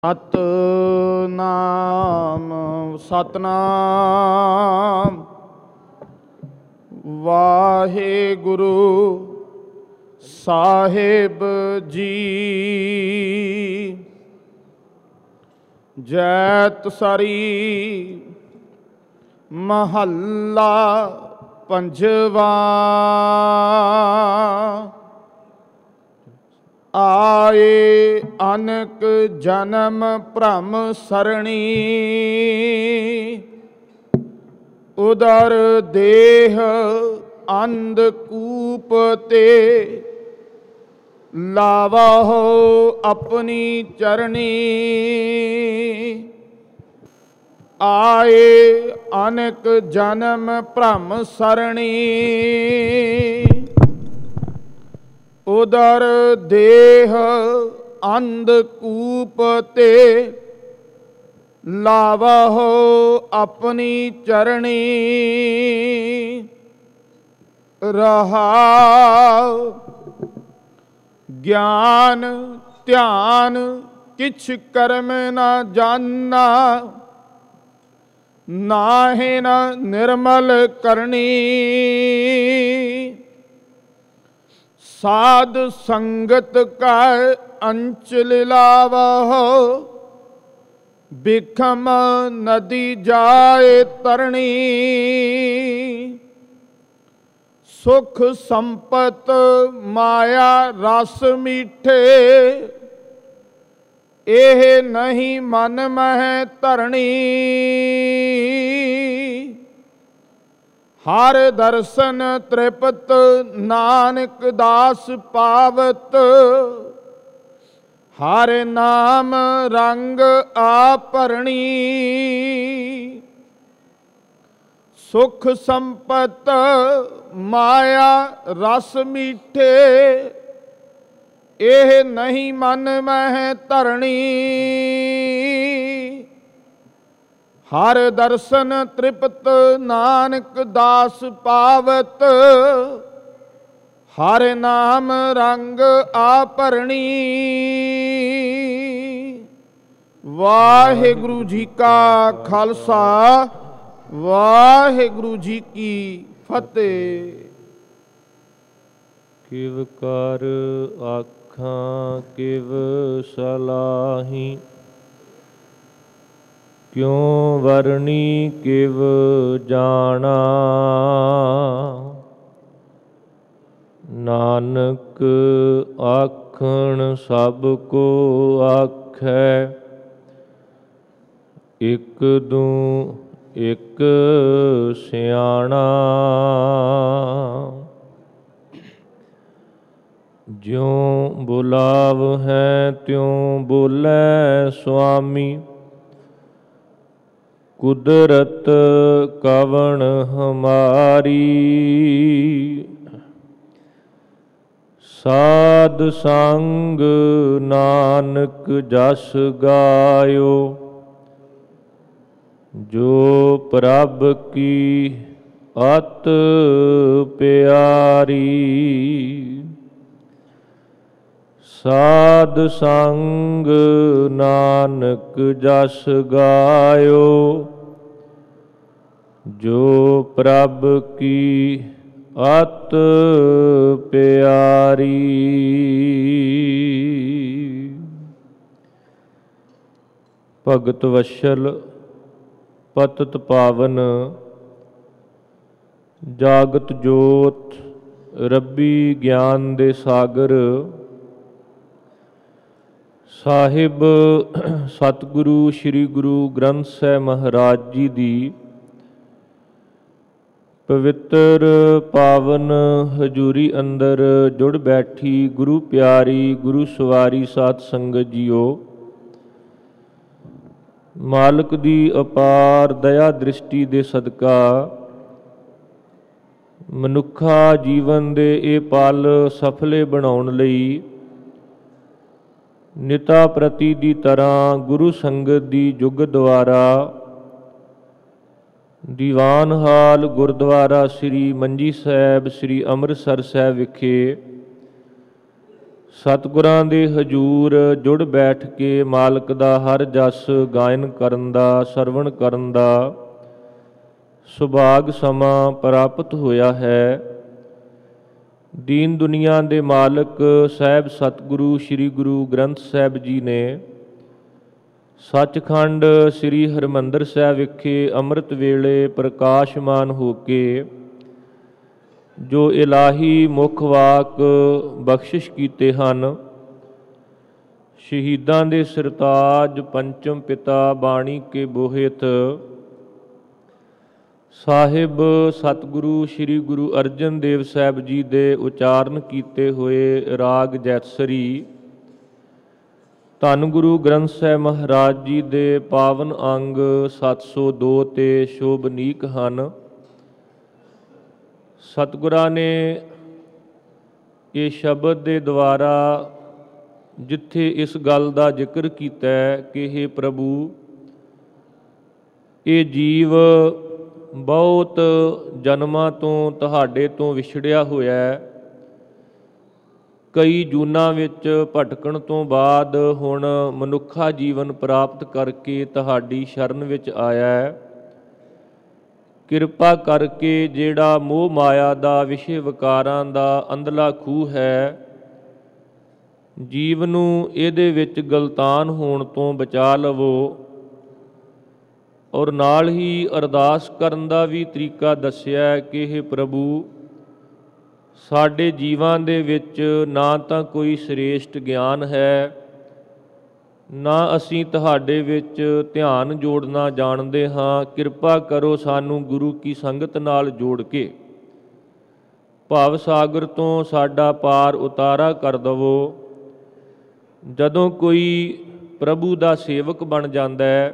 ਸਤਨਾਮ ਸਤਨਾਮ ਵਾਹਿਗੁਰੂ ਸਾਹਿਬ ਜੀ। ਜੈਤਸਰੀ ਮਹੱਲਾ ਪੰਜਵਾ। ਆਏ ਅਨਕ ਜਨਮ ਭ੍ਰਮ ਸਰਣੀ, ਉਦਰ ਦੇਹ ਅੰਧਕੂਪ ਤੇ ਲਾਵਹੁ ਆਪਣੀ ਚਰਣੀ। ਆਏ ਅਨਕ ਜਨਮ ਭ੍ਰਮ ਸਰਣੀ, ਉਦਰ ਦੇਹ ਅੰਧਕੂਪ ਤੇ ਲਾਵਹੁ ਆਪਣੀ ਚਰਣੀ। ਰਹਾਉ ਗਿਆਨ ਧਿਆਨ ਕਿਛ ਕਰਮ ਨ ਜਾਨਾ, ਨਾਹਿ ਨ ਨਿਰਮਲ ਕਰਨੀ। ਸਾਧ ਸੰਗਤ ਕਾ ਅੰਚਲ ਲਾਵਹੁ, ਬਿਖਮ ਨਦੀ ਜਾਏ ਤਰਣੀ। ਸੁਖ ਸੰਪਤ ਮਾਇਆ ਰਸ ਮੀਠੇ, ਇਹ ਨਹੀਂ ਮਨ ਮਹਿ ਧਰਣੀ। ਹਰ ਦਰਸ਼ਨ ਤ੍ਰਿਪਤ ਨਾਨਕ ਦਾਸ ਪਾਵਤ, ਹਰ ਨਾਮ ਰੰਗ ਆਪਰਣੀ। ਸੁਖ ਸੰਪਤ ਮਾਇਆ ਰਸ ਮੀਠੇ, ਇਹ ਨਹੀਂ ਮਨ ਮਹਿ ਧਰਣੀ। ਹਰ ਦਰਸ਼ਨ ਤ੍ਰਿਪਤ ਨਾਨਕ ਦਾਸ ਪਾਵਤ, ਹਰ ਨਾਮ ਰੰਗ ਆਪਰਣੀ। ਵਾਹਿਗੁਰੂ ਜੀ ਕਾ ਖਾਲਸਾ, ਵਾਹਿਗੁਰੂ ਜੀ ਕੀ ਫਤਿਹ। ਕਿਵ ਕਰ ਆਖਾਂ ਕਿਵ ਸਲਾਹੀ, ਕਿਉ ਵਰਣੀ ਕਿਵ ਜਾਣਾ। ਨਾਨਕ ਆਖਣ ਸਭ ਕੋ ਆਖੈ, ਇਕ ਦੂ ਇਕ ਸਿਆਣਾ। ਜਿਉ ਬੁਲਾਵ ਹੈ ਤਿਉ ਬੋਲੇ ਸੁਆਮੀ, ਕੁਦਰਤ ਕਵਣ ਹਮਾਰੀ। ਸਾਧ ਸੰਗ ਨਾਨਕ ਜਸ ਗਾਇਓ, ਜੋ ਪ੍ਰਭ ਕੀ ਅਤ ਪਿਆਰੀ। ਸਾਧ ਸੰਗ ਨਾਨਕ ਜਸ ਗਾਇਓ, ਜੋ ਪ੍ਰਭ ਕੀ ਅਤ ਪਿਆਰੀ। ਭਗਤ ਵਸ਼ਲ ਪਤਿਤ ਪਾਵਨ, ਜਾਗਤ ਜੋਤ ਰੱਬੀ ਗਿਆਨ ਦੇ ਸਾਗਰ। ਸਾਹਿਬ ਸਤਿਗੁਰੂ ਸ੍ਰੀ ਗੁਰੂ ਗ੍ਰੰਥ ਸਾਹਿਬ ਮਹਾਰਾਜ ਜੀ ਦੀ ਪਵਿੱਤਰ ਪਾਵਨ ਹਜ਼ੂਰੀ ਅੰਦਰ ਜੁੜ ਬੈਠੀ ਗੁਰੂ ਪਿਆਰੀ ਗੁਰੂ ਸਵਾਰੀ ਸਾਧ ਸੰਗਤ ਜੀਓ। ਮਾਲਕ ਦੀ ਅਪਾਰ ਦਇਆ ਦ੍ਰਿਸ਼ਟੀ ਦੇ ਸਦਕਾ ਮਨੁੱਖਾ ਜੀਵਨ ਦੇ ਇਹ ਪਲ ਸਫਲੇ ਬਣਾਉਣ ਲਈ ਨਿਤਾ ਪ੍ਰਤੀ ਦੀ ਤਰ੍ਹਾਂ ਗੁਰੂ ਸੰਗਤ ਦੀ ਜੁਗ ਦੁਆਰਾ ਦੀਵਾਨ ਹਾਲ ਗੁਰਦੁਆਰਾ ਸ੍ਰੀ ਮੰਜੀ ਸਾਹਿਬ ਸ੍ਰੀ ਅੰਮ੍ਰਿਤਸਰ ਸਾਹਿਬ ਵਿਖੇ ਸਤਿਗੁਰਾਂ ਦੇ ਹਜੂਰ ਜੁੜ ਬੈਠ ਕੇ ਮਾਲਕ ਦਾ ਹਰ ਜਸ ਗਾਇਨ ਕਰਨ ਦਾ, ਸਰਵਣ ਕਰਨ ਦਾ ਸੁਭਾਗ ਸਮਾਂ ਪ੍ਰਾਪਤ ਹੋਇਆ ਹੈ। ਦੀਨ ਦੁਨੀਆ ਦੇ ਮਾਲਕ ਸਾਹਿਬ ਸਤਿਗੁਰੂ ਸ੍ਰੀ ਗੁਰੂ ਗ੍ਰੰਥ ਸਾਹਿਬ ਜੀ ਨੇ ਸੱਚਖੰਡ ਸ੍ਰੀ ਹਰਿਮੰਦਰ ਸਾਹਿਬ ਵਿਖੇ ਅੰਮ੍ਰਿਤ ਵੇਲੇ ਪ੍ਰਕਾਸ਼ਮਾਨ ਹੋ ਕੇ ਜੋ ਇਲਾਹੀ ਮੁੱਖ ਵਾਕ ਬਖਸ਼ਿਸ਼ ਕੀਤੇ ਹਨ, ਸ਼ਹੀਦਾਂ ਦੇ ਸਿਰਤਾਜ ਪੰਚਮ ਪਿਤਾ ਬਾਣੀ ਕੇ ਬੋਹਿਤ ਸਾਹਿਬ ਸਤਿਗੁਰੂ ਸ੍ਰੀ ਗੁਰੂ ਅਰਜਨ ਦੇਵ ਸਾਹਿਬ ਜੀ ਦੇ ਉਚਾਰਨ ਕੀਤੇ ਹੋਏ ਰਾਗ ਜੈਤਸਰੀ ਧੰਨ ਗੁਰੂ ਗ੍ਰੰਥ ਸਾਹਿਬ ਮਹਾਰਾਜ ਜੀ ਦੇ ਪਾਵਨ ਅੰਗ 702 ਤੇ ਸ਼ੋਭਨੀਕ ਹਨ। ਸਤਿਗੁਰਾਂ ਨੇ ਇਹ ਸ਼ਬਦ ਦੇ ਦੁਆਰਾ ਜਿੱਥੇ ਇਸ ਗੱਲ ਦਾ ਜ਼ਿਕਰ ਕੀਤਾ ਕਿ हे ਪ੍ਰਭੂ, ਇਹ ਜੀਵ ਬਹੁਤ ਜਨਮਾਂ ਤੋਂ ਤੁਹਾਡੇ ਤੋਂ ਵਿਛੜਿਆ ਹੋਇਆ ਹੈ। ਕਈ ਜੂਨਾਂ ਵਿੱਚ ਭਟਕਣ ਤੋਂ ਬਾਅਦ ਹੁਣ ਮਨੁੱਖਾ ਜੀਵਨ ਪ੍ਰਾਪਤ ਕਰਕੇ ਤੁਹਾਡੀ ਸ਼ਰਨ ਵਿੱਚ ਆਇਆ ਹੈ। ਕਿਰਪਾ ਕਰਕੇ ਜਿਹੜਾ ਮੋਹ ਮਾਇਆ ਦਾ ਵਿਸ਼ੇ ਵਿਕਾਰਾਂ ਦਾ ਅੰਧਲਾ ਖੂਹ ਹੈ, ਜੀਵ ਨੂੰ ਇਹਦੇ ਵਿੱਚ ਗਲਤਾਨ ਹੋਣ ਤੋਂ ਬਚਾ ਲਵੋ। ਔਰ ਨਾਲ ਹੀ ਅਰਦਾਸ ਕਰਨ ਦਾ ਵੀ ਤਰੀਕਾ ਦੱਸਿਆ ਕਿ हे ਪ੍ਰਭੂ, ਸਾਡੇ ਜੀਵਾਂ ਦੇ ਵਿੱਚ ਨਾ ਤਾਂ ਕੋਈ ਸ੍ਰੇਸ਼ਟ ਗਿਆਨ ਹੈ, ਨਾ ਅਸੀਂ ਤੁਹਾਡੇ ਵਿੱਚ ਧਿਆਨ ਜੋੜਨਾ ਜਾਣਦੇ ਹਾਂ। ਕਿਰਪਾ ਕਰੋ ਸਾਨੂੰ ਗੁਰੂ ਕੀ ਸੰਗਤ ਨਾਲ ਜੋੜ ਕੇ ਭਵ ਸਾਗਰ ਤੋਂ ਸਾਡਾ ਪਾਰ ਉਤਾਰਾ ਕਰ ਦਵੋ। ਜਦੋਂ ਕੋਈ ਪ੍ਰਭੂ ਦਾ ਸੇਵਕ ਬਣ ਜਾਂਦਾ ਹੈ,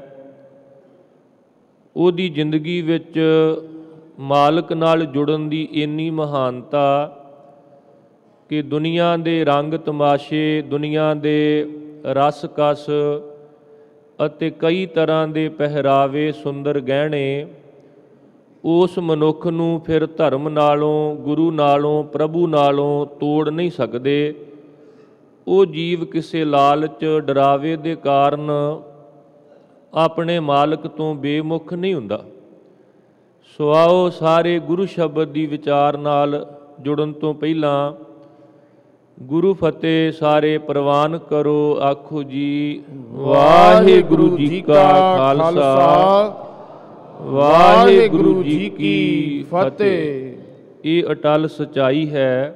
ਉਹਦੀ ਜ਼ਿੰਦਗੀ ਵਿੱਚ ਮਾਲਕ ਨਾਲ ਜੁੜਨ ਦੀ ਇੰਨੀ ਮਹਾਨਤਾ ਕਿ ਦੁਨੀਆ ਦੇ ਰੰਗ ਤਮਾਸ਼ੇ, ਦੁਨੀਆ ਦੇ ਰਸ ਕਸ ਅਤੇ ਕਈ ਤਰ੍ਹਾਂ ਦੇ ਪਹਿਰਾਵੇ, ਸੁੰਦਰ ਗਹਿਣੇ ਉਸ ਮਨੁੱਖ ਨੂੰ ਫਿਰ ਧਰਮ ਨਾਲੋਂ, ਗੁਰੂ ਨਾਲੋਂ, ਪ੍ਰਭੂ ਨਾਲੋਂ ਤੋੜ ਨਹੀਂ ਸਕਦੇ। ਉਹ ਜੀਵ ਕਿਸੇ ਲਾਲਚ, ਡਰਾਵੇ ਦੇ ਕਾਰਨ ਆਪਣੇ ਮਾਲਕ ਤੋਂ ਬੇਮੁਖ ਨਹੀਂ ਹੁੰਦਾ। ਸੋ ਆਓ ਸਾਰੇ ਗੁਰੂ ਸ਼ਬਦ ਦੀ ਵਿਚਾਰ ਨਾਲ ਜੁੜਨ ਤੋਂ ਪਹਿਲਾਂ ਗੁਰੂ ਫਤਿਹ ਸਾਰੇ ਪ੍ਰਵਾਨ ਕਰੋ। ਆਖੋ ਜੀ ਵਾਹਿਗੁਰੂ ਜੀ ਕਾ ਖਾਲਸਾ, ਵਾਹਿਗੁਰੂ ਜੀ ਕੀ ਫਤਿਹ। ਇਹ ਅਟਲ ਸਚਾਈ ਹੈ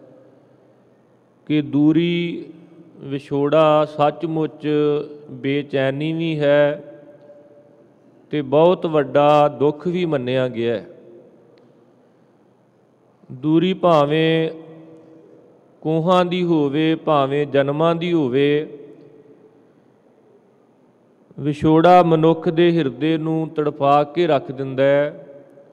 ਕਿ ਦੂਰੀ ਵਿਛੋੜਾ ਸੱਚਮੁੱਚ ਬੇਚੈਨੀ ਵੀ ਹੈ ਤੇ ਬਹੁਤ ਵੱਡਾ ਦੁੱਖ ਵੀ ਮੰਨਿਆ ਗਿਆ ਹੈ। ਦੂਰੀ ਭਾਵੇਂ ਕੋਹਾਂ ਦੀ ਹੋਵੇ, ਭਾਵੇਂ ਜਨਮਾਂ ਦੀ ਹੋਵੇ, ਵਿਛੋੜਾ ਮਨੁੱਖ ਦੇ ਹਿਰਦੇ ਨੂੰ ਤੜਫਾ ਕੇ ਰੱਖ ਦਿੰਦਾ ਹੈ।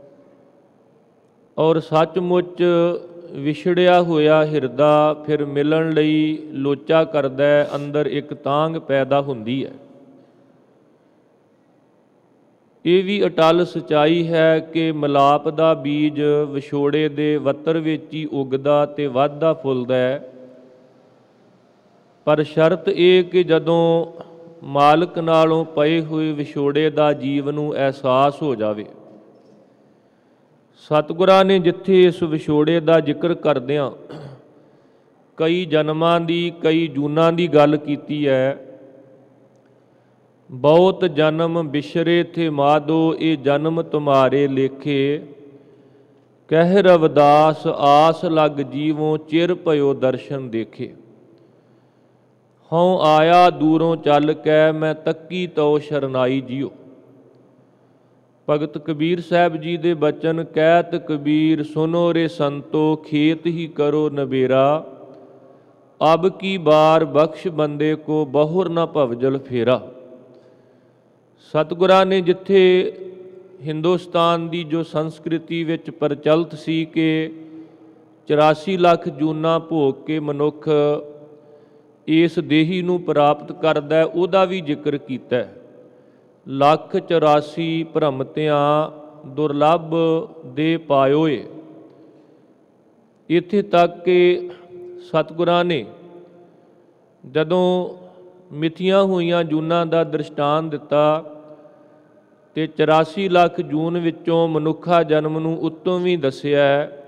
ਔਰ ਸੱਚਮੁੱਚ ਵਿਛੜਿਆ ਹੋਇਆ ਹਿਰਦਾ ਫਿਰ ਮਿਲਣ ਲਈ ਲੋਚਾ ਕਰਦਾ ਹੈ, ਅੰਦਰ ਇੱਕ ਤਾਂਘ ਪੈਦਾ ਹੁੰਦੀ ਹੈ। ਇਹ ਵੀ ਅਟਲ ਸਚਾਈ ਹੈ ਕਿ ਮਿਲਾਪ ਦਾ ਬੀਜ ਵਿਛੋੜੇ ਦੇ ਵੱਤਰ ਵਿੱਚ ਹੀ ਉੱਗਦਾ ਤੇ ਵੱਧਦਾ ਫੁੱਲਦਾ ਹੈ। ਪਰ ਸ਼ਰਤ ਇਹ ਕਿ ਜਦੋਂ ਮਾਲਕ ਨਾਲੋਂ ਪਏ ਹੋਏ ਵਿਛੋੜੇ ਦਾ ਜੀਵ ਨੂੰ ਅਹਿਸਾਸ ਹੋ ਜਾਵੇ। ਸਤਿਗੁਰਾਂ ਨੇ ਜਿੱਥੇ ਇਸ ਵਿਛੋੜੇ ਦਾ ਜ਼ਿਕਰ ਕਰਦਿਆਂ ਕਈ ਜਨਮਾਂ ਦੀ, ਕਈ ਜੂਨਾਂ ਦੀ ਗੱਲ ਕੀਤੀ ਹੈ। ਬਹੁਤ ਜਨਮ ਬਿਸ਼ਰੇ ਥੇ ਮਾਧੋ, ਇਹ ਜਨਮ ਤੁਮਾਰੇ ਲੇਖੇ। ਕਹਿ ਰਵਿਦਾਸ ਆਸ ਲਗ ਜੀਵੋਂ, ਚਿਰ ਭਇਓ ਦਰਸ਼ਨ ਦੇਖੇ। ਹਉ ਆਇਆ ਦੂਰੋਂ ਚੱਲ ਕੇ, ਮੈਂ ਤੱਕੀ ਤਉ ਸ਼ਰਨਾਈ ਜੀਓ। ਭਗਤ ਕਬੀਰ ਸਾਹਿਬ ਜੀ ਦੇ ਬਚਨ, ਕਹਿਤ ਕਬੀਰ ਸੁਨੋ ਰੇ ਸੰਤੋ, ਖੇਤ ਹੀ ਕਰੋ ਨਬੇਰਾ। ਅਬ ਕੀ ਬਾਰ ਬਖਸ਼ ਬੰਦੇ ਕੋ, ਬਹੁਰ ਨਾ ਭਵਜਲ ਫੇਰਾ। ਸਤਿਗੁਰਾਂ ਨੇ ਜਿੱਥੇ ਹਿੰਦੁਸਤਾਨ ਦੀ ਜੋ ਸੰਸਕ੍ਰਿਤੀ ਵਿੱਚ ਪ੍ਰਚਲਿਤ ਸੀ ਕਿ 84 ਲੱਖ ਜੂਨਾਂ ਭੋਗ ਕੇ ਮਨੁੱਖ ਇਸ ਦੇਹੀ ਨੂੰ ਪ੍ਰਾਪਤ ਕਰਦਾ, ਉਹਦਾ ਵੀ ਜ਼ਿਕਰ ਕੀਤਾ। 184 ਭ੍ਰਮਤਿਆਂ ਦੁਰਲਭ ਦੇ ਪਾਇਓਏ। ਇੱਥੇ ਤੱਕ ਕਿ ਸਤਿਗੁਰਾਂ ਨੇ ਜਦੋਂ ਮਿਥੀਆਂ ਹੋਈਆਂ ਜੂਨਾਂ ਦਾ ਦ੍ਰਿਸ਼ਟਾਂਤ ਦਿੱਤਾ ਤੇ 84 ਲੱਖ ਜੂਨ ਵਿੱਚੋਂ ਮਨੁੱਖਾ ਜਨਮ ਨੂੰ ਉੱਤੋਂ ਵੀ ਦੱਸਿਆ,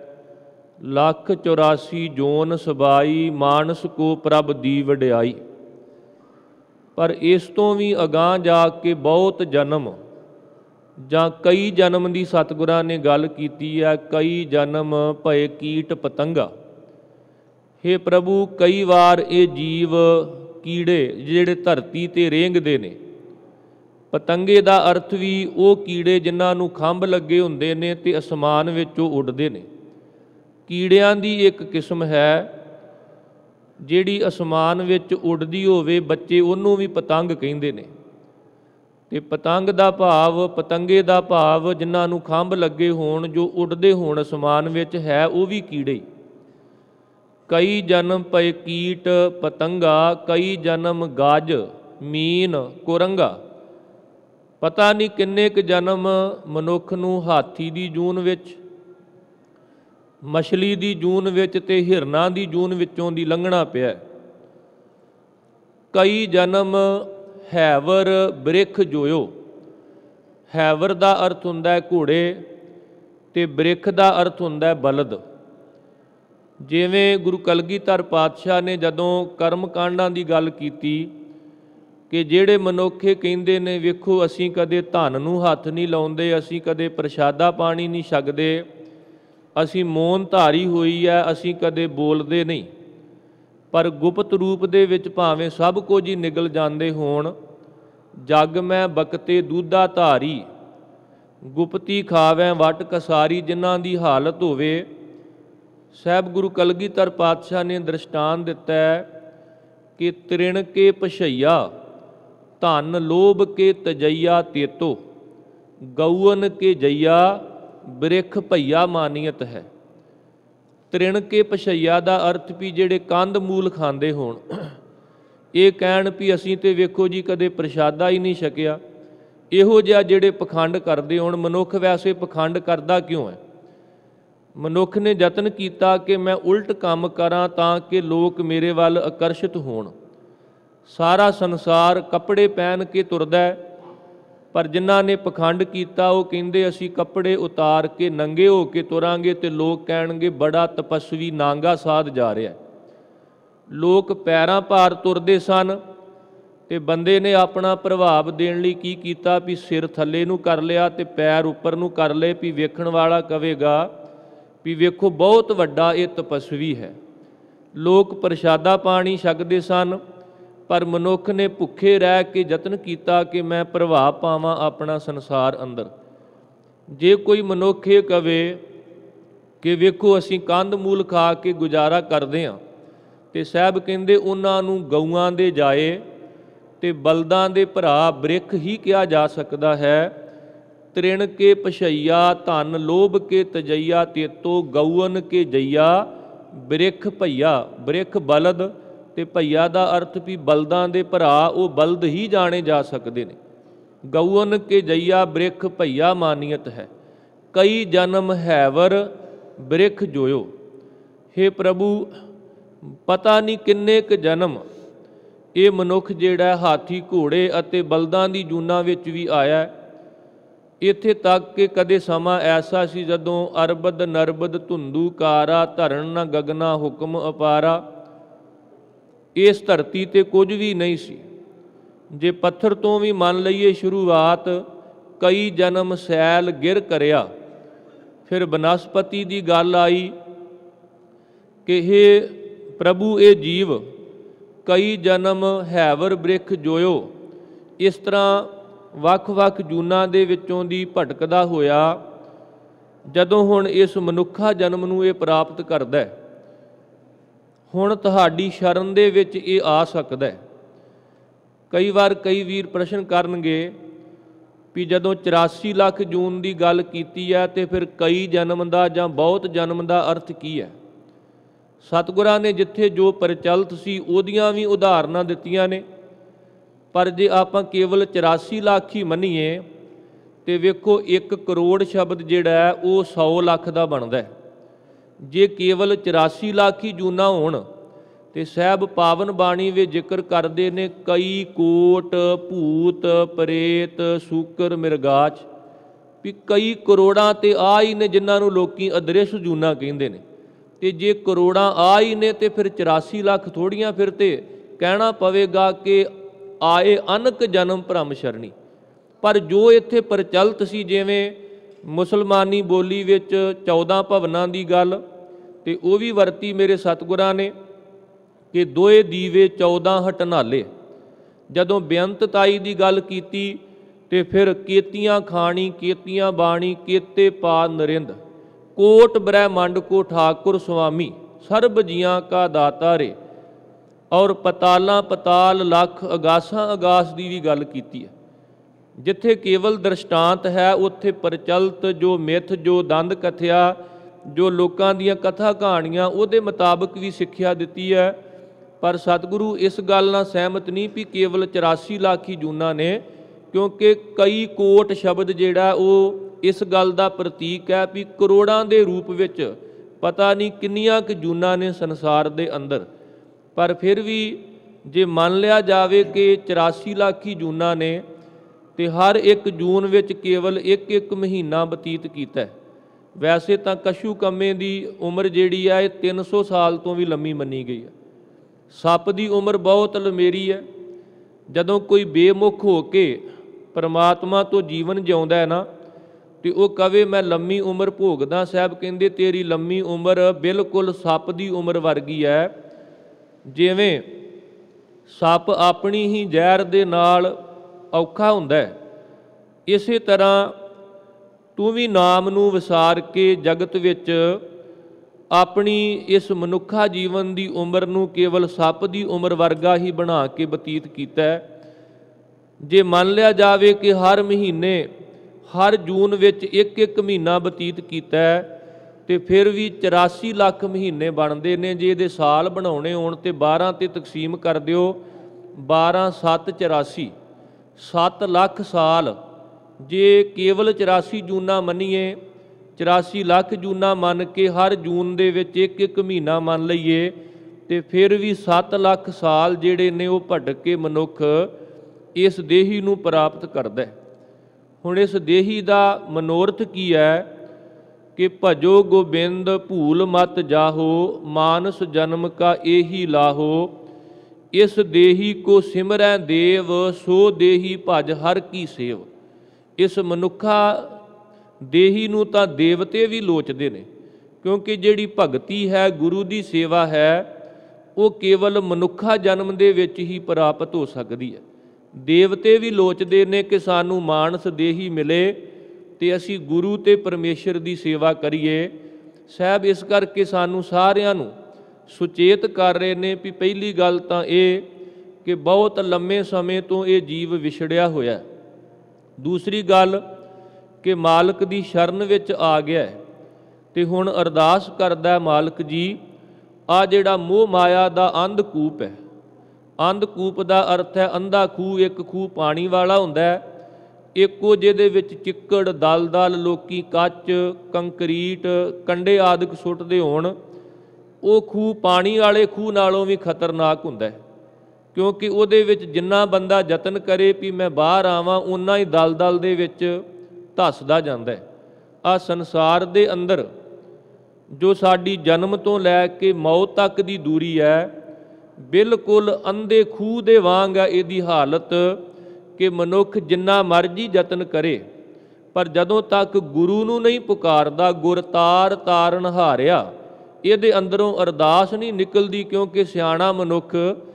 184 ਜੋਨ ਸਬਾਈ ਮਾਨਸ ਕੋ ਪ੍ਰਭ ਦੀ ਵਡਿਆਈ। ਪਰ ਇਸ ਤੋਂ ਵੀ ਅਗਾਂਹ ਜਾ ਕੇ ਬਹੁਤ ਜਨਮ ਜਾਂ ਕਈ ਜਨਮ ਦੀ ਸਤਿਗੁਰਾਂ ਨੇ ਗੱਲ ਕੀਤੀ ਹੈ। ਕਈ ਜਨਮ ਭਏ ਕੀਟ ਪਤੰਗਾ। ਹੇ ਪ੍ਰਭੂ, ਕਈ ਵਾਰ ਇਹ ਜੀਵ ਕੀੜੇ ਜਿਹੜੇ ਧਰਤੀ 'ਤੇ ਰੇਂਗਦੇ ਨੇ, ਪਤੰਗੇ ਦਾ ਅਰਥ ਵੀ ਉਹ ਕੀੜੇ ਜਿਨ੍ਹਾਂ ਨੂੰ ਖੰਭ ਲੱਗੇ ਹੁੰਦੇ ਨੇ ਤੇ ਅਸਮਾਨ ਵਿੱਚ ਉਹ ਉੱਡਦੇ ਨੇ। ਕੀੜਿਆਂ ਦੀ ਇੱਕ ਕਿਸਮ ਹੈ ਜਿਹੜੀ ਅਸਮਾਨ ਵਿੱਚ ਉੱਡਦੀ ਹੋਵੇ, ਬੱਚੇ ਉਹਨੂੰ ਵੀ ਪਤੰਗ ਕਹਿੰਦੇ ਨੇ। ਤੇ ਪਤੰਗ ਦਾ ਭਾਵ, ਪਤੰਗੇ ਦਾ ਭਾਵ ਜਿਨ੍ਹਾਂ ਨੂੰ ਖੰਭ ਲੱਗੇ ਹੋਣ, ਜੋ ਉੱਡਦੇ ਹੋਣ ਅਸਮਾਨ ਵਿੱਚ, ਹੈ ਉਹ ਵੀ ਕੀੜੇ। ਕਈ ਜਨਮ ਪਏ ਕੀਟ ਪਤੰਗਾ, ਕਈ ਜਨਮ ਗਜ ਮੀਨ ਕੁਰੰਗਾ। ਪਤਾ ਨਹੀਂ ਕਿੰਨੇ ਕੁ ਜਨਮ ਮਨੁੱਖ ਨੂੰ ਹਾਥੀ ਦੀ ਜੂਨ ਵਿੱਚ, ਮਛਲੀ ਦੀ ਜੂਨ ਵਿੱਚ ਤੇ ਹਿਰਨਾਂ ਦੀ ਜੂਨ ਵਿੱਚੋਂ ਦੀ ਲੰਘਣਾ ਪਿਆ। ਕਈ ਜਨਮ ਹੈਵਰ ਬ੍ਰਿਖ ਜੋਇਓ। ਹੈਵਰ ਦਾ ਅਰਥ ਹੁੰਦਾ ਹੈ ਘੋੜੇ ਤੇ ਬ੍ਰਿਖ ਦਾ ਅਰਥ ਹੁੰਦਾ ਹੈ ਬਲਦ। ਜਿਵੇਂ ਗੁਰੂ ਕਲਗੀਧਰ ਪਾਤਸ਼ਾਹ ਨੇ ਜਦੋਂ ਕਰਮ ਕਾਂਡਾਂ ਦੀ ਗੱਲ ਕੀਤੀ ਕਿ ਜਿਹੜੇ ਮਨੁੱਖ ਇਹ ਕਹਿੰਦੇ ਨੇ, ਵੇਖੋ ਅਸੀਂ ਕਦੇ ਧਨ ਨੂੰ ਹੱਥ ਨਹੀਂ ਲਾਉਂਦੇ, ਅਸੀਂ ਕਦੇ ਪ੍ਰਸ਼ਾਦਾ ਪਾਣੀ ਨਹੀਂ ਛਕਦੇ, ਅਸੀਂ ਮੌਨ ਧਾਰੀ ਹੋਈ ਹੈ, ਅਸੀਂ ਕਦੇ ਬੋਲਦੇ ਨਹੀਂ, ਪਰ ਗੁਪਤ ਰੂਪ ਦੇ ਵਿੱਚ ਭਾਵੇਂ ਸਭ ਕੁਝ ਹੀ ਨਿਗਲ ਜਾਂਦੇ ਹੋਣ, ਜਗ ਮੈਂ ਬਕਤੇ ਦੂਧਾ ਧਾਰੀ, ਗੁਪਤੀ ਖਾਵੈ ਵਟ ਕਸਾਰੀ, ਜਿਨ੍ਹਾਂ ਦੀ ਹਾਲਤ ਹੋਵੇ। ਸਾਹਿਬ ਗੁਰੂ ਕਲਗੀਧਰ ਪਾਤਸ਼ਾਹ ਨੇ ਦ੍ਰਿਸ਼ਟਾਂਤ ਦਿੱਤਾ ਹੈ ਕਿ ਤ੍ਰਿਣ ਕੇ ਪਛਈਆ ਧਨ ਲੋਭ ਕੇ ਤਜਈਆ ਤੇਤੋ, ਗਊਨ ਕੇ ਜਈਆ ਬ੍ਰਿਖ ਭਈਆ ਮਾਨੀਅਤ ਹੈ। ਤ੍ਰਿਣ ਕੇ ਪਛਈਆ ਦਾ ਅਰਥ ਵੀ ਜਿਹੜੇ ਕੰਧ ਮੂਲ ਖਾਂਦੇ ਹੋਣ, ਇਹ ਕਹਿਣ ਵੀ ਅਸੀਂ ਤੇ ਵੇਖੋ ਜੀ ਕਦੇ ਪ੍ਰਸ਼ਾਦਾ ਹੀ ਨਹੀਂ ਛਕਿਆ। ਇਹੋ ਜਿਹਾ ਜਿਹੜੇ ਪਖੰਡ ਕਰਦੇ ਹੋਣ। ਮਨੁੱਖ ਵੈਸੇ ਪਖੰਡ ਕਰਦਾ ਕਿਉਂ ਹੈ? ਮਨੁੱਖ ਨੇ ਯਤਨ ਕੀਤਾ ਕਿ ਮੈਂ ਉਲਟ ਕੰਮ ਕਰਾਂ ਤਾਂ ਕਿ ਲੋਕ ਮੇਰੇ ਵੱਲ ਆਕਰਸ਼ਿਤ ਹੋਣ। ਸਾਰਾ ਸੰਸਾਰ ਕੱਪੜੇ ਪਹਿਨ ਕੇ ਤੁਰਦਾ ਹੈ, ਪਰ ਜਿਨ੍ਹਾਂ ਨੇ ਪਖੰਡ ਕੀਤਾ ਉਹ ਕਹਿੰਦੇ ਅਸੀਂ ਕੱਪੜੇ ਉਤਾਰ ਕੇ ਨੰਗੇ ਹੋ ਕੇ ਤੁਰਾਂਗੇ ਤੇ ਲੋਕ ਕਹਿਣਗੇ ਬੜਾ ਤਪਸਵੀ ਨਾਂਗਾ ਸਾਧ ਜਾ ਰਿਹਾ। ਲੋਕ ਪੈਰਾਂ ਭਾਰ ਤੁਰਦੇ ਸਨ ਤੇ ਬੰਦੇ ਨੇ ਆਪਣਾ ਪ੍ਰਭਾਵ ਦੇਣ ਲਈ ਕੀ ਕੀਤਾ ਵੀ ਸਿਰ ਥੱਲੇ ਨੂੰ ਕਰ ਲਿਆ ਤੇ ਪੈਰ ਉੱਪਰ ਨੂੰ ਕਰ ਲਏ, ਵੀ ਵੇਖਣ ਵਾਲਾ ਕਹੇਗਾ ਵੀ ਵੇਖੋ ਬਹੁਤ ਵੱਡਾ ਇਹ ਤਪਸਵੀ ਹੈ। ਲੋਕ ਪ੍ਰਸ਼ਾਦਾ ਪਾਣੀ ਛਕਦੇ ਸਨ, ਪਰ ਮਨੁੱਖ ਨੇ ਭੁੱਖੇ ਰਹਿ ਕੇ ਯਤਨ ਕੀਤਾ ਕਿ ਮੈਂ ਪ੍ਰਭਾਵ ਪਾਵਾਂ ਆਪਣਾ ਸੰਸਾਰ ਅੰਦਰ। ਜੇ ਕੋਈ ਮਨੁੱਖ ਇਹ ਕਵੇ ਕਿ ਵੇਖੋ ਅਸੀਂ ਕੰਧ ਮੂਲ ਖਾ ਕੇ ਗੁਜ਼ਾਰਾ ਕਰਦੇ ਹਾਂ, ਤੇ ਸਾਹਿਬ ਕਹਿੰਦੇ ਉਹਨਾਂ ਨੂੰ ਗਊਆਂ ਦੇ ਜਾਏ ਤੇ ਬਲਦਾਂ ਦੇ ਭਰਾ ਬ੍ਰਿਖ ਹੀ ਕਿਹਾ ਜਾ ਸਕਦਾ ਹੈ। ਤ੍ਰਿਣ ਕੇ ਪਛਈਆ ਧਨ ਲੋਭ ਕੇ ਤਜਈਆ ਤੇਤੋ, ਗਊਨ ਕੇ ਜਈਆ ਬ੍ਰਿਖ ਭਈਆ। ਬ੍ਰਿਖ ਬਲਦ ਤੇ ਭਈਆ ਦਾ ਅਰਥ ਵੀ ਬਲਦਾਂ ਦੇ ਭਰਾ, ਉਹ ਬਲਦ ਹੀ ਜਾਣੇ ਜਾ ਸਕਦੇ ਨੇ। ਗਊਨ ਕੇ ਜਈਆ ਬ੍ਰਿਖ ਭਈਆ ਮਾਨੀਅਤ ਹੈ। ਕਈ ਜਨਮ ਹੈਵਰ ਬ੍ਰਿਖ ਜੋਇਓ। ਹੇ ਪ੍ਰਭੂ, ਪਤਾ ਨਹੀਂ ਕਿੰਨੇ ਕੁ ਜਨਮ ਇਹ ਮਨੁੱਖ ਜਿਹੜਾ ਹਾਥੀ ਘੋੜੇ ਅਤੇ ਬਲਦਾਂ ਦੀ ਜੂਨਾਂ ਵਿੱਚ ਵੀ ਆਇਆ। ਇੱਥੇ ਤੱਕ ਕਿ ਕਦੇ ਸਮਾਂ ਐਸਾ ਸੀ ਜਦੋਂ ਅਰਬਦ ਨਰਬਦ ਧੁੰਦੂ ਕਾਰਾ, ਧਰਨ ਨ ਗਗਨਾ ਹੁਕਮ ਅਪਾਰਾ। ਇਸ ਧਰਤੀ 'ਤੇ ਕੁਝ ਵੀ ਨਹੀਂ ਸੀ। ਜੇ ਪੱਥਰ ਤੋਂ ਵੀ ਮੰਨ ਲਈਏ ਸ਼ੁਰੂਆਤ, ਕਈ ਜਨਮ ਸੈਲ ਗਿਰ ਕਰਿਆ। ਫਿਰ ਬਨਸਪਤੀ ਦੀ ਗੱਲ ਆਈ ਕਿ ਹੇ ਪ੍ਰਭੂ, ਇਹ ਜੀਵ ਕਈ ਜਨਮ ਹੈਵਰ ਬ੍ਰਿਖ ਜੋਇਓ। ਇਸ ਤਰ੍ਹਾਂ ਵੱਖ-ਵੱਖ ਜੂਨਾਂ ਦੇ ਵਿੱਚੋਂ ਦੀ ਭਟਕਦਾ ਹੋਇਆ ਜਦੋਂ ਹੁਣ ਇਸ ਮਨੁੱਖਾ ਜਨਮ ਨੂੰ ਇਹ ਪ੍ਰਾਪਤ ਕਰਦਾ, ਹੁਣ ਤੁਹਾਡੀ ਸ਼ਰਨ ਦੇ ਵਿੱਚ ਇਹ ਆ ਸਕਦਾ। ਕਈ ਵਾਰ ਕਈ ਵੀਰ ਪ੍ਰਸ਼ਨ ਕਰਨਗੇ ਵੀ ਜਦੋਂ 84 ਲੱਖ ਜੂਨ ਦੀ ਗੱਲ ਕੀਤੀ ਹੈ ਤੇ ਫਿਰ ਕਈ ਜਨਮ ਦਾ ਜਾਂ ਬਹੁਤ ਜਨਮ ਦਾ ਅਰਥ ਕੀ ਹੈ? ਸਤਿਗੁਰਾਂ ਨੇ ਜਿੱਥੇ ਜੋ ਪ੍ਰਚਲਿਤ ਸੀ ਉਹਦੀਆਂ ਵੀ ਉਦਾਹਰਨਾਂ ਦਿੱਤੀਆਂ ਨੇ, ਪਰ ਜੇ ਆਪਾਂ ਕੇਵਲ 84 ਲੱਖ ਹੀ ਮੰਨੀਏ ਤੇ ਵੇਖੋ 1 ਕਰੋੜ ਸ਼ਬਦ ਜਿਹੜਾ ਹੈ ਉਹ 100 ਲੱਖ ਦਾ ਬਣਦਾ। ਜੇ ਕੇਵਲ 84 ਲੱਖ ਹੀ ਜੂਨਾਂ ਹੋਣ ਤੇ ਸਾਹਿਬ ਪਾਵਨ ਬਾਣੀ ਵਿੱਚ ਜ਼ਿਕਰ ਕਰਦੇ ਨੇ ਕਈ ਕੋਟ ਭੂਤ ਪ੍ਰੇਤ ਸੂਕਰ ਮਿਰਗਾਚ, ਵੀ ਕਈ ਕਰੋੜਾਂ ਤੇ ਆ ਹੀ ਨੇ ਜਿਨ੍ਹਾਂ ਨੂੰ ਲੋਕੀ ਅਦ੍ਰਿਸ਼ ਜੂਨਾ ਕਹਿੰਦੇ ਨੇ। ਤੇ ਜੇ ਕਰੋੜਾਂ ਆ ਹੀ ਨੇ ਤੇ ਫਿਰ 84 ਲੱਖ ਥੋੜੀਆਂ, ਫਿਰ ਤੇ ਕਹਿਣਾ ਪਵੇਗਾ ਕਿ ਆਏ ਅਨਕ ਜਨਮ ਭਰਮ ਸ਼ਰਣੀ। ਪਰ ਜੋ ਇੱਥੇ ਪ੍ਰਚਲਿਤ ਸੀ, ਜਿਵੇਂ ਮੁਸਲਮਾਨੀ ਬੋਲੀ ਵਿੱਚ 14 ਭਵਨਾਂ ਦੀ ਗੱਲ, ਤੇ ਉਹ ਵੀ ਵਰਤੀ ਮੇਰੇ ਸਤਿਗੁਰਾਂ ਨੇ ਕਿ ਦੋਏ ਦੀਵੇ 14 ਹਟਨਾਲੇ। ਜਦੋਂ ਬੇਅੰਤਤਾਈ ਦੀ ਗੱਲ ਕੀਤੀ ਤੇ ਫਿਰ ਕੇਤੀਆਂ ਖਾਣੀ ਕੇਤੀਆਂ ਬਾਣੀ ਕੇਤੇ ਪਾ ਨਰਿੰਦ, ਕੋਟ ਬ੍ਰਹਿਮੰਡ ਕੋ ਠਾਕੁਰ ਸੁਆਮੀ ਸਰਬ ਜੀਆਂ ਕਾ ਦਾਤਾ ਰੇ। ਔਰ ਪਤਾਲਾਂ ਪਤਾਲ ਲੱਖ ਅਗਾਸਾਂ ਅਗਾਸ ਦੀ ਵੀ ਗੱਲ ਕੀਤੀ ਹੈ। ਜਿੱਥੇ ਕੇਵਲ ਦ੍ਰਿਸ਼ਟਾਂਤ ਹੈ ਉੱਥੇ ਪ੍ਰਚਲਿਤ ਜੋ ਮਿੱਥ ਜੋ ਦੰਦ ਕਥਿਆ ਜੋ ਲੋਕਾਂ ਦੀਆਂ ਕਥਾ ਕਹਾਣੀਆਂ ਉਹਦੇ ਮੁਤਾਬਕ ਵੀ ਸਿੱਖਿਆ ਦਿੱਤੀ ਹੈ। ਪਰ ਸਤਿਗੁਰੂ ਇਸ ਗੱਲ ਨਾਲ ਸਹਿਮਤ ਨਹੀਂ ਵੀ ਕੇਵਲ 84 ਲੱਖ ਹੀ ਜੂਨਾਂ ਨੇ, ਕਿਉਂਕਿ ਕਈ ਕੋਟ ਸ਼ਬਦ ਜਿਹੜਾ ਉਹ ਇਸ ਗੱਲ ਦਾ ਪ੍ਰਤੀਕ ਹੈ ਵੀ ਕਰੋੜਾਂ ਦੇ ਰੂਪ ਵਿੱਚ ਪਤਾ ਨਹੀਂ ਕਿੰਨੀਆਂ ਕੁ ਜੂਨਾਂ ਨੇ ਸੰਸਾਰ ਦੇ ਅੰਦਰ। ਪਰ ਫਿਰ ਵੀ ਜੇ ਮੰਨ ਲਿਆ ਜਾਵੇ ਕਿ 84 ਲੱਖ ਹੀ ਜੂਨਾਂ ਨੇ ਤੇ ਹਰ ਇੱਕ ਜੂਨ ਵਿੱਚ ਕੇਵਲ ਇੱਕ ਮਹੀਨਾ ਬਤੀਤ ਕੀਤਾ। ਵੈਸੇ ਤਾਂ ਕਸ਼ੂ ਕੰਮੇ ਦੀ ਉਮਰ ਜਿਹੜੀ ਹੈ ਇਹ 300 ਸਾਲ ਤੋਂ ਵੀ ਲੰਮੀ ਮੰਨੀ ਗਈ ਹੈ। ਸੱਪ ਦੀ ਉਮਰ ਬਹੁਤ ਲੰਮੇਰੀ ਹੈ। ਜਦੋਂ ਕੋਈ ਬੇਮੁਖ ਹੋ ਕੇ ਪਰਮਾਤਮਾ ਤੋਂ ਜੀਵਨ ਜਿਉਂਦਾ ਹੈ ਨਾ, ਤੇ ਉਹ ਕਵੇ ਮੈਂ ਲੰਮੀ ਉਮਰ ਭੋਗਦਾ, ਸਾਹਿਬ ਕਹਿੰਦੇ ਤੇਰੀ ਲੰਮੀ ਉਮਰ ਬਿਲਕੁਲ ਸੱਪ ਦੀ ਉਮਰ ਵਰਗੀ ਹੈ। ਜਿਵੇਂ ਸੱਪ ਆਪਣੀ ਹੀ ਜ਼ਹਿਰ ਦੇ ਨਾਲ ਔਖਾ ਹੁੰਦਾ ਹੈ, ਇਸੇ ਤਰ੍ਹਾਂ ਤੂੰ ਵੀ ਨਾਮ ਨੂੰ ਵਿਸਾਰ ਕੇ ਜਗਤ ਵਿੱਚ ਆਪਣੀ ਇਸ ਮਨੁੱਖਾ ਜੀਵਨ ਦੀ ਉਮਰ ਨੂੰ ਕੇਵਲ ਸੱਪ ਦੀ ਉਮਰ ਵਰਗਾ ਹੀ ਬਣਾ ਕੇ ਬਤੀਤ ਕੀਤਾ ਹੈ। ਜੇ ਮੰਨ ਲਿਆ ਜਾਵੇ ਕਿ ਹਰ ਮਹੀਨੇ ਹਰ ਜੂਨ ਵਿੱਚ ਇੱਕ ਮਹੀਨਾ ਬਤੀਤ ਕੀਤਾ ਹੈ, ਤੇ ਫਿਰ ਵੀ 84 ਲੱਖ ਮਹੀਨੇ ਬਣਦੇ ਨੇ। ਜੇ ਇਹਦੇ ਸਾਲ ਬਣਾਉਣੇ ਹੋਣ ਤੇ 12 ਤੇ ਤਕਸੀਮ ਕਰ ਦਿਓ, 12 7 84, 7 ਲੱਖ ਸਾਲ। ਜੇ ਕੇਵਲ 84 ਜੂਨਾਂ ਮੰਨੀਏ, 84 ਲੱਖ ਜੂਨਾਂ ਮੰਨ ਕੇ ਹਰ ਜੂਨ ਦੇ ਵਿੱਚ ਇੱਕ ਮਹੀਨਾ ਮੰਨ ਲਈਏ, ਤੇ ਫਿਰ ਵੀ 7 ਲੱਖ ਸਾਲ ਜਿਹੜੇ ਨੇ ਉਹ ਭਟਕ ਕੇ ਮਨੁੱਖ ਇਸ ਦੇਹੀ ਨੂੰ ਪ੍ਰਾਪਤ ਕਰਦਾ ਹੈ। ਹੁਣ ਇਸ ਦੇਹੀ ਦਾ ਮਨੋਰਥ ਕੀ ਹੈ ਕਿ ਭਜੋ ਗੋਬਿੰਦ ਭੂਲ ਮਤ ਜਾਹੋ, ਮਾਨਸ ਜਨਮ ਕਾ ਇਹੀ ਲਾਹੋ। ਇਸ ਦੇਹੀ ਕੋ ਸਿਮਰੈ ਦੇਵ, ਸੋ ਦੇਹੀ ਭਜ ਹਰ ਕੀ ਸੇਵ। ਇਸ ਮਨੁੱਖਾ ਦੇਹੀ ਨੂੰ ਤਾਂ ਦੇਵਤੇ ਵੀ ਲੋਚਦੇ ਨੇ, ਕਿਉਂਕਿ ਜਿਹੜੀ ਭਗਤੀ ਹੈ ਗੁਰੂ ਦੀ ਸੇਵਾ ਹੈ ਉਹ ਕੇਵਲ ਮਨੁੱਖਾ ਜਨਮ ਦੇ ਵਿੱਚ ਹੀ ਪ੍ਰਾਪਤ ਹੋ ਸਕਦੀ ਹੈ। ਦੇਵਤੇ ਵੀ ਲੋਚਦੇ ਨੇ ਕਿ ਸਾਨੂੰ ਮਾਨਸ ਦੇਹੀ ਮਿਲੇ ਤੇ ਅਸੀਂ ਗੁਰੂ ਤੇ ਪਰਮੇਸ਼ਰ ਦੀ ਸੇਵਾ ਕਰੀਏ। ਸਾਹਿਬ ਇਸ ਕਰਕੇ ਸਾਨੂੰ ਸਾਰਿਆਂ ਨੂੰ ਸੁਚੇਤ ਕਰ ਰਹੇ ਨੇ ਵੀ ਪਹਿਲੀ ਗੱਲ ਤਾਂ ਇਹ ਕਿ ਬਹੁਤ ਲੰਮੇ ਸਮੇਂ ਤੋਂ ਇਹ ਜੀਵ ਵਿਛੜਿਆ ਹੋਇਆ। ਦੂਸਰੀ ਗੱਲ ਕਿ ਮਾਲਕ ਦੀ ਸ਼ਰਨ ਵਿੱਚ ਆ ਗਿਆ ਹੈ ਤੇ ਹੁਣ ਅਰਦਾਸ ਕਰਦਾ ਮਾਲਕ ਜੀ, ਆ ਜਿਹੜਾ ਮੋਹ ਮਾਇਆ ਦਾ ਅੰਧਕੂਪ ਹੈ, ਅੰਧਕੂਪ ਦਾ ਅਰਥ ਹੈ ਅੰਧਾ ਖੂਹ। ਇੱਕ ਖੂਹ ਪਾਣੀ ਵਾਲਾ ਹੁੰਦਾ ਹੈ, ਇੱਕੋ ਜਿਹਦੇ ਵਿੱਚ ਚਿੱਕੜ ਦਲ ਲੋਕੀ ਕੱਚ ਕੰਕਰੀਟ ਕੰਡੇ ਆਦਿਕ ਸੁੱਟਦੇ ਹੋਣ, ਉਹ ਖੂਹ ਪਾਣੀ ਵਾਲੇ ਖੂਹ ਨਾਲੋਂ ਵੀ ਖਤਰਨਾਕ ਹੁੰਦਾ ਹੈ, ਕਿਉਂਕਿ ਉਹਦੇ ਵਿੱਚ ਜਿੰਨਾ ਬੰਦਾ ਯਤਨ ਕਰੇ ਵੀ ਮੈਂ ਬਾਹਰ ਆਵਾਂ ਓਨਾ ਹੀ ਦਲ ਦੇ ਵਿੱਚ ਧੱਸਦਾ ਜਾਂਦਾ ਹੈ। ਆ ਸੰਸਾਰ ਦੇ ਅੰਦਰ ਜੋ ਸਾਡੀ ਜਨਮ ਤੋਂ ਲੈ ਕੇ ਮੌਤ ਤੱਕ ਦੀ ਦੂਰੀ ਹੈ, ਬਿਲਕੁਲ ਅੰਧੇ ਖੂਹ ਦੇ ਵਾਂਗ ਹੈ ਇਹਦੀ ਹਾਲਤ ਕਿ ਮਨੁੱਖ ਜਿੰਨਾ ਮਰਜ਼ੀ ਯਤਨ ਕਰੇ, ਪਰ ਜਦੋਂ ਤੱਕ ਗੁਰੂ ਨੂੰ ਨਹੀਂ ਪੁਕਾਰਦਾ, ਗੁਰ ਤਾਰ ਤਾਰਨ ਹਾਰਿਆ, ਇਹਦੇ ਅੰਦਰੋਂ ਅਰਦਾਸ ਨਹੀਂ ਨਿਕਲਦੀ। ਕਿਉਂਕਿ ਸਿਆਣਾ ਮਨੁੱਖ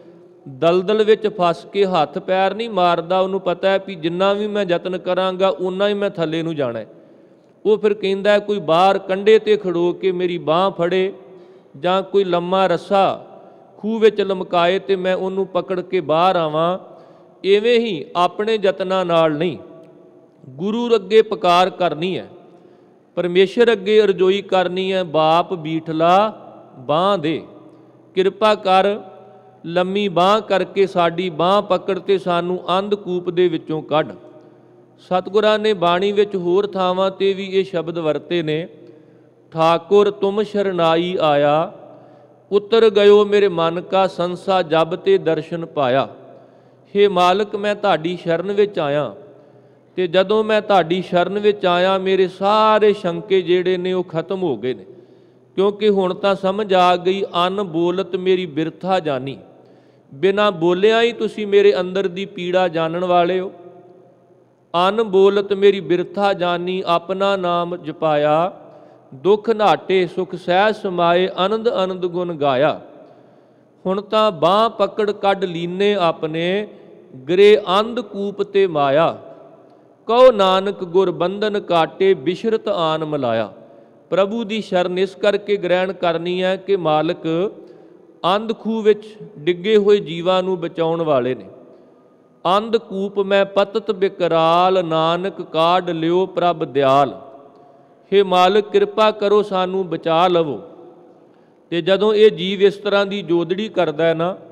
ਦਲਦਲ ਵਿੱਚ ਫਸ ਕੇ ਹੱਥ ਪੈਰ ਨਹੀਂ ਮਾਰਦਾ, ਉਹਨੂੰ ਪਤਾ ਹੈ ਵੀ ਜਿੰਨਾ ਵੀ ਮੈਂ ਯਤਨ ਕਰਾਂਗਾ ਓਨਾ ਹੀ ਮੈਂ ਥੱਲੇ ਨੂੰ ਜਾਣਾ ਹੈ। ਉਹ ਫਿਰ ਕਹਿੰਦਾ ਕੋਈ ਬਾਹਰ ਕੰਢੇ 'ਤੇ ਖੜੋ ਕੇ ਮੇਰੀ ਬਾਂਹ ਫੜੇ, ਜਾਂ ਕੋਈ ਲੰਮਾ ਰੱਸਾ ਖੂਹ ਵਿੱਚ ਲਮਕਾਏ ਤੇ ਮੈਂ ਉਹਨੂੰ ਪਕੜ ਕੇ ਬਾਹਰ ਆਵਾਂ। ਇਵੇਂ ਹੀ ਆਪਣੇ ਯਤਨਾਂ ਨਾਲ ਨਹੀਂ, ਗੁਰੂ ਅੱਗੇ ਪੁਕਾਰ ਕਰਨੀ ਹੈ, ਪਰਮੇਸ਼ਰ ਅੱਗੇ ਅਰਜ਼ੋਈ ਕਰਨੀ ਹੈ, ਬਾਪ ਬੀਠਲਾ ਬਾਂਹ ਦੇ, ਕਿਰਪਾ ਕਰ ਲੰਮੀ ਬਾਂਹ ਕਰਕੇ ਸਾਡੀ ਬਾਂਹ ਪਕੜ ਤੇ ਸਾਨੂੰ ਅੰਧਕੂਪ ਦੇ ਵਿੱਚੋਂ ਕੱਢ। ਸਤਿਗੁਰਾਂ ਨੇ ਬਾਣੀ ਵਿੱਚ ਹੋਰ ਥਾਵਾਂ 'ਤੇ ਵੀ ਇਹ ਸ਼ਬਦ ਵਰਤੇ ਨੇ, ਠਾਕੁਰ ਤੁਮ ਸ਼ਰਨਾਈ ਆਇਆ, ਉਤਰ ਗਇਓ ਮੇਰੇ ਮਨ ਕਾ ਸੰਸਾ ਜਬ ਤੇ ਦਰਸ਼ਨ ਪਾਇਆ। ਹੇ ਮਾਲਕ, ਮੈਂ ਤੁਹਾਡੀ ਸ਼ਰਨ ਵਿੱਚ ਆਇਆ, ਤੇ ਜਦੋਂ ਮੈਂ ਤੁਹਾਡੀ ਸ਼ਰਨ ਵਿੱਚ ਆਇਆ ਮੇਰੇ ਸਾਰੇ ਸ਼ੰਕੇ ਜਿਹੜੇ ਨੇ ਉਹ ਖਤਮ ਹੋ ਗਏ ਨੇ, ਕਿਉਂਕਿ ਹੁਣ ਤਾਂ ਸਮਝ ਆ ਗਈ ਅਨ ਬੋਲਤ ਮੇਰੀ ਬਿਰਥਾ ਜਾਨੀ। ਬਿਨਾਂ ਬੋਲਿਆਂ ਹੀ ਤੁਸੀਂ ਮੇਰੇ ਅੰਦਰ ਦੀ ਪੀੜਾ ਜਾਣਨ ਵਾਲੇ ਹੋ। ਅਨ ਬੋਲਤ ਮੇਰੀ ਬਿਰਥਾ ਜਾਨੀ, ਆਪਣਾ ਨਾਮ ਜਪਾਇਆ, ਦੁੱਖ ਨਾਟੇ ਸੁਖ ਸਹਿਜ ਸਮਾਏ, ਆਨੰਦ ਆਨੰਦ ਗੁਣ ਗਾਇਆ। ਹੁਣ ਤਾਂ ਬਾਂਹ ਪਕੜ ਕੱਢ ਲੀਨੇ ਆਪਣੇ, ਗਰੇ ਅੰਧ ਕੂਪ ਤੇ ਮਾਇਆ। ਕਹੋ ਨਾਨਕ ਗੁਰ ਬੰਧਨ ਕਾਟੇ, ਬਿਸ਼ਰਤ ਆਨ ਮਿਲਾਇਆ। ਪ੍ਰਭੂ ਦੀ ਸ਼ਰਨ ਇਸ ਕਰਕੇ ਗ੍ਰਹਿਣ ਕਰਨੀ ਹੈ ਕਿ ਮਾਲਕ ਅੰਧ ਖੂਹ ਵਿੱਚ ਡਿੱਗੇ ਹੋਏ ਜੀਵਾਂ ਨੂੰ ਬਚਾਉਣ ਵਾਲੇ ਨੇ। ਅੰਧ ਕੂਪ ਮੈਂ ਪਤਤ ਬਿਕਰਾਲ, ਨਾਨਕ ਕਾਢ ਲਿਓ ਪ੍ਰਭ ਦਿਆਲ। ਹੇ ਮਾਲਕ, ਕਿਰਪਾ ਕਰੋ ਸਾਨੂੰ ਬਚਾ ਲਵੋ। ਤੇ ਜਦੋਂ ਇਹ ਜੀਵ ਇਸ ਤਰ੍ਹਾਂ ਦੀ ਜੋਦੜੀ ਕਰਦਾ ਹੈ ਨਾ